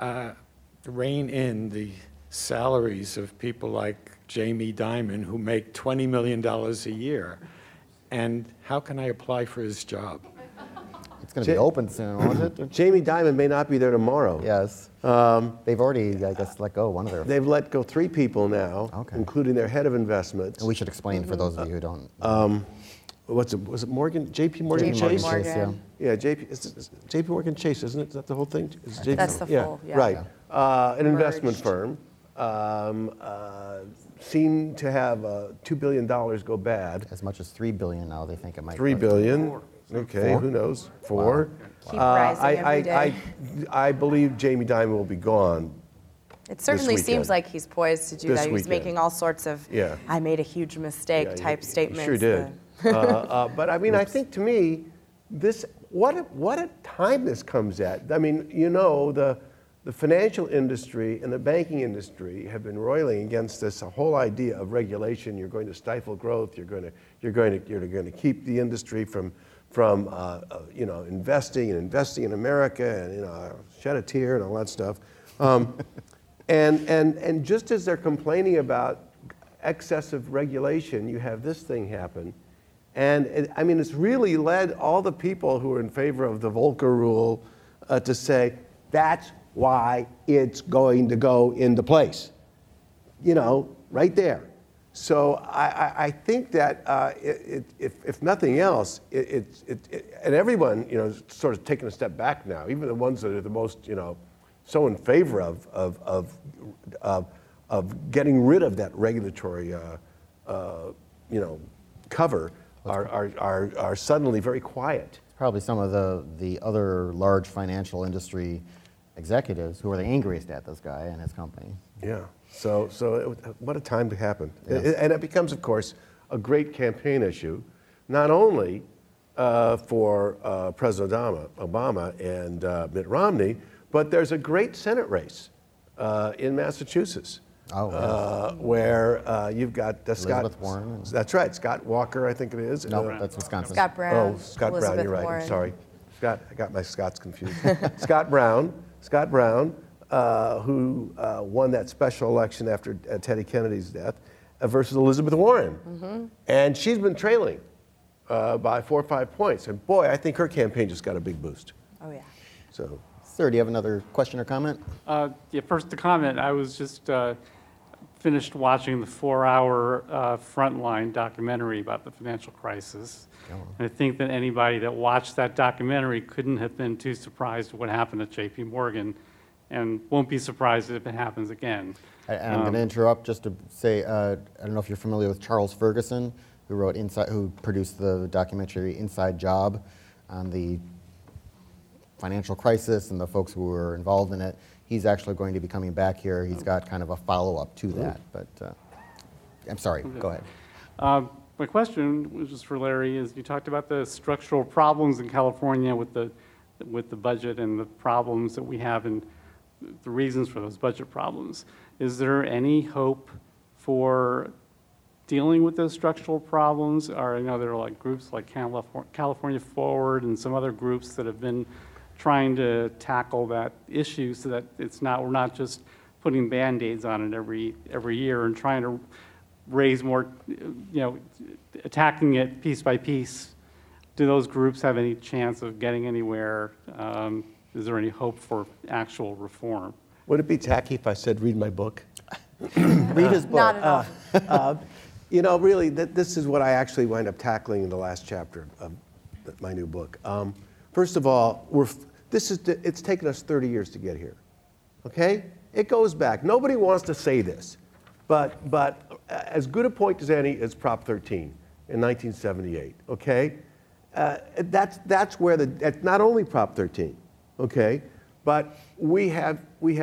rein in the salaries of people like Jamie Dimon, who make $20 million a year? And how can I apply for his job? It's going to be open soon, won't it? Jamie Dimon may not be there tomorrow. Yes. They've already, I guess, let go one of their... They've let go 3 people now, Okay. including their head of investments. And we should explain for those of you who don't... Was it Morgan? J.P. Morgan JP Chase? Morgan. Yeah, J.P. Morgan Chase, isn't it? Is that the whole thing? Is it JP? That's the full, yeah. Right. An investment Merged. firm seemed to have $2 billion go bad. As much as $3 billion now, they think it might... $3 billion. Okay, Four? who knows? 4. Keep rising every day. I believe Jamie Dimon will be gone. It certainly weekend. seems like he's poised to do This that. He was weekend. making all sorts of, Yeah. I made a huge mistake Yeah, type he statements. Sure did. But I mean, I think to me, what a time this comes at. I mean, the financial industry and the banking industry have been roiling against this whole idea of regulation. You're going to stifle growth. You're going to keep the industry from investing in America and shed a tear and all that stuff. And just as they're complaining about excessive regulation, you have this thing happen. And it's really led all the people who are in favor of the Volcker rule to say, that's why it's going to go into place. Right there. So I think that if nothing else, and everyone, sort of taking a step back now, even the ones that are the most, so in favor of getting rid of that regulatory, cover, are suddenly very quiet. Probably some of the other large financial industry executives who are the angriest at this guy and his company. Yeah. So what a time to happen. And it becomes, of course, a great campaign issue, not only for President Obama and Mitt Romney, but there's a great Senate race in Massachusetts. Where you've got Scott. Elizabeth Warren. That's right, Scott Walker, I think it is. No, that's Wisconsin. Scott Brown. Oh, Scott Elizabeth Brown, you're right. Warren. I'm sorry. Scott, I got my Scots confused. Scott Brown, who won that special election after Teddy Kennedy's death, versus Elizabeth Warren. Mm-hmm. And she's been trailing by 4 or 5 points. And boy, I think her campaign just got a big boost. Oh, yeah. So, Sir, do you have another question or comment? First the comment. I was just finished watching the 4-hour Frontline documentary about the financial crisis. And I think that anybody that watched that documentary couldn't have been too surprised at what happened at J.P. Morgan, and won't be surprised if it happens again. I'm going to interrupt just to say, I don't know if you're familiar with Charles Ferguson, who produced the documentary Inside Job on the financial crisis and the folks who were involved in it. He's actually going to be coming back here. He's got kind of a follow-up to that, but I'm sorry, go ahead. my question, which is for Larry, is you talked about the structural problems in California with the budget and the problems that we have and the reasons for those budget problems. Is there any hope for dealing with those structural problems? Or I know there are like groups like California Forward and some other groups that have been trying to tackle that issue so that we're not just putting Band-Aids on it every year and trying to raise more, attacking it piece by piece. Do those groups have any chance of getting anywhere? Is there any hope for actual reform? Would it be tacky if I said, read my book? Read his book. Not at all. Really, this is what I actually wind up tackling in the last chapter of my new book. First of all, it's taken us 30 years to get here. Okay? It goes back. Nobody wants to say this, but as good a point as any is Prop 13 in 1978. Okay? That's where it's not only Prop 13. Okay? But we have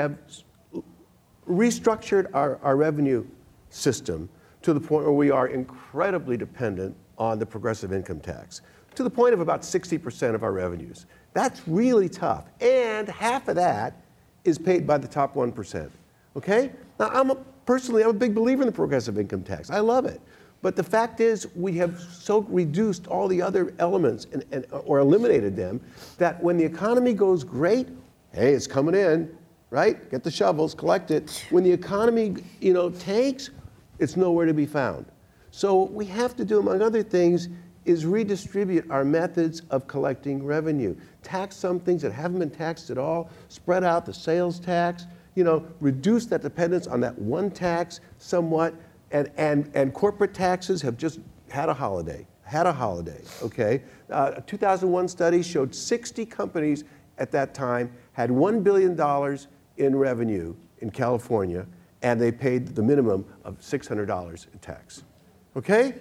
restructured our revenue system to the point where we are incredibly dependent on the progressive income tax, to the point of about 60% of our revenues. That's really tough. And half of that is paid by the top 1%. Okay? Now, I'm a big believer in the progressive income tax. I love it. But the fact is, we have so reduced all the other elements or eliminated them that when the economy goes great, hey, it's coming in, right? Get the shovels, collect it. When the economy, tanks, it's nowhere to be found. So what we have to do, among other things, is redistribute our methods of collecting revenue. Tax some things that haven't been taxed at all, spread out the sales tax, reduce that dependence on that one tax somewhat, and corporate taxes have just had a holiday, okay? A 2001 study showed 60 companies at that time had $1 billion in revenue in California, and they paid the minimum of $600 in tax. Okay?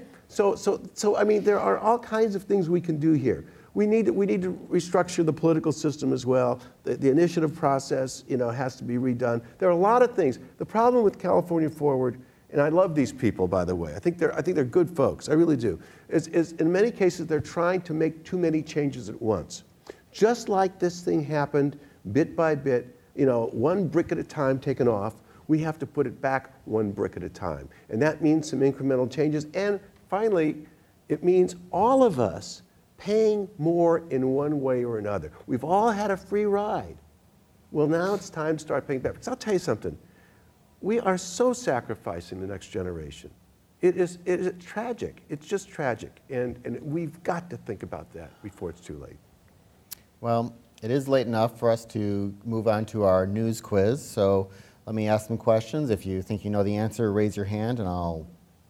So I mean, there are all kinds of things we can do here. We need to restructure the political system as well. The initiative process, has to be redone. There are a lot of things. The problem with California Forward, and I love these people, by the way. I think they're good folks. I really do. Is in many cases they're trying to make too many changes at once. Just like this thing happened, bit by bit, one brick at a time taken off. We have to put it back one brick at a time. And that means some incremental changes. And finally, it means all of us paying more in one way or another. We've all had a free ride. Well, now it's time to start paying back. Because I'll tell you something. We are so sacrificing the next generation. It is tragic. It's just tragic. And we've got to think about that before it's too late. Well, it is late enough for us to move on to our news quiz. So let me ask some questions. If you think you know the answer, raise your hand and I'll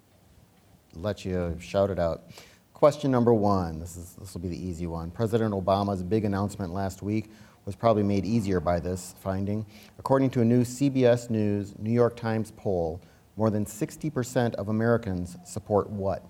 let you shout it out. Question number one, this will be the easy one. President Obama's big announcement last week was probably made easier by this finding. According to a new CBS News New York Times poll, more than 60% of Americans support what?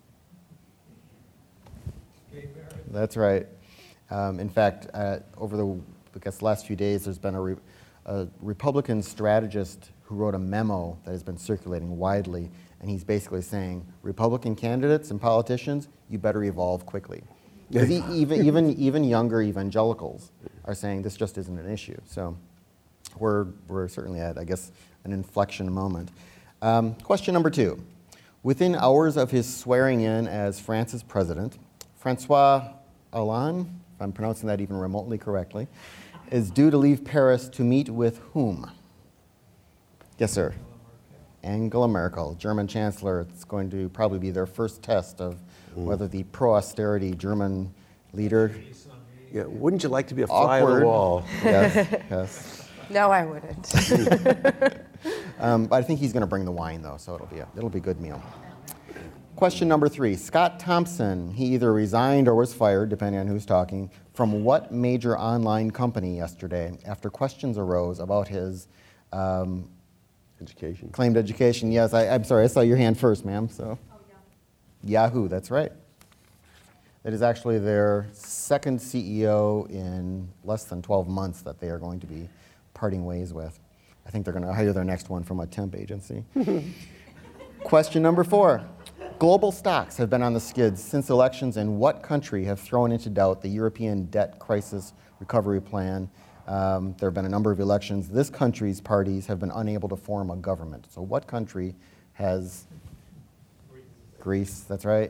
That's right. In fact, over the last few days, there's been a Republican strategist who wrote a memo that has been circulating widely, and he's basically saying, Republican candidates and politicians, you better evolve quickly. Because even younger evangelicals are saying this just isn't an issue. So we're certainly at, I guess, an inflection moment. Question number two. Within hours of his swearing in as France's president, Francois Hollande, if I'm pronouncing that even remotely correctly, is due to leave Paris to meet with whom? Yes, sir. Angela Merkel, German chancellor. It's going to probably be their first test of whether the pro-austerity German leader... Yeah, wouldn't you like to be a fly on the wall? Yes. No, I wouldn't. But I think he's going to bring the wine, though, so it'll be a good meal. Question number three. Scott Thompson, he either resigned or was fired, depending on who's talking, from what major online company yesterday after questions arose about his education. Claimed education. Yes, I'm sorry, I saw your hand first, ma'am. So, Yahoo, that's right. It is actually their second CEO in less than 12 months that they are going to be parting ways with. I think they're going to hire their next one from a temp agency. Question number four. Global stocks have been on the skids since elections in what country have thrown into doubt the European debt crisis recovery plan? There have been a number of elections. This country's parties have been unable to form a government. So what country has... Greece, that's right.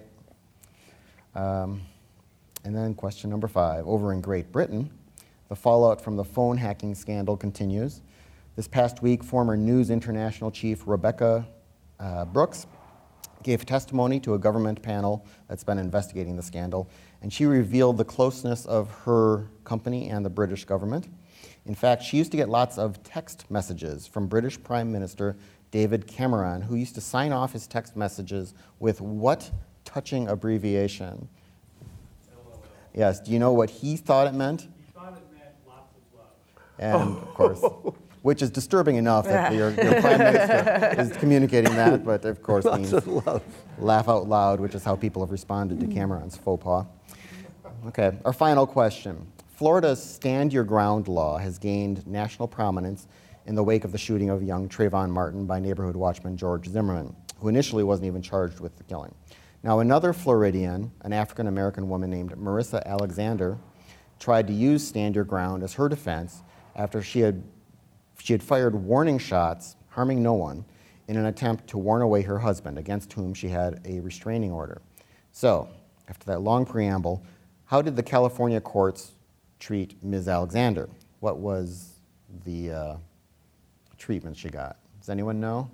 And then question number 5. Over in Great Britain, the fallout from the phone hacking scandal continues. This past week, former News International chief Rebecca Brooks gave testimony to a government panel that's been investigating the scandal, and she revealed the closeness of her company and the British government. In fact, she used to get lots of text messages from British Prime Minister David Cameron, who used to sign off his text messages with what touching abbreviation? LOL. Yes, do you know what he thought it meant? He thought it meant lots of love. And of course, which is disturbing enough that your Prime Minister is communicating that, but of course means laugh out loud, which is how people have responded to Cameron's faux pas. Okay, our final question. Florida's Stand Your Ground law has gained national prominence in the wake of the shooting of young Trayvon Martin by neighborhood watchman George Zimmerman, who initially wasn't even charged with the killing. Now, another Floridian, an African-American woman named Marissa Alexander, tried to use Stand Your Ground as her defense after she had fired warning shots, harming no one, in an attempt to warn away her husband, against whom she had a restraining order. So, after that long preamble, how did the California courts treat Ms. Alexander? What was the treatment she got? Does anyone know?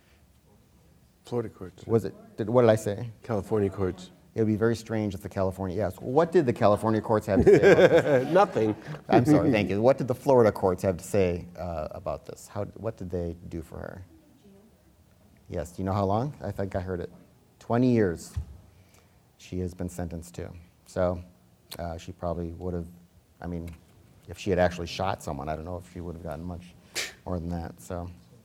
Florida courts. What did I say? California courts. It would be very strange if the California, yes. What did the California courts have to say about this? Nothing. I'm sorry, thank you. What did the Florida courts have to say about this? What did they do for her? Yes, do you know how long? I think I heard it. 20 years she has been sentenced to. So she probably would have, I mean, if she had actually shot someone, I don't know if she would have gotten much more than that. So,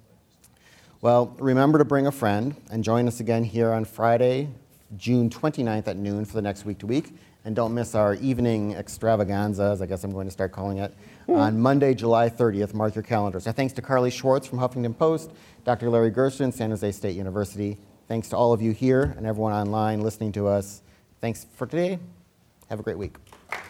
well, remember to bring a friend and join us again here on Friday, June 29th at noon for the next week to week. And don't miss our evening extravaganzas, I guess I'm going to start calling it, on Monday, July 30th. Mark your calendars. Our thanks to Carly Schwartz from Huffington Post, Dr. Larry Gersten, San Jose State University. Thanks to all of you here and everyone online listening to us. Thanks for today. Have a great week.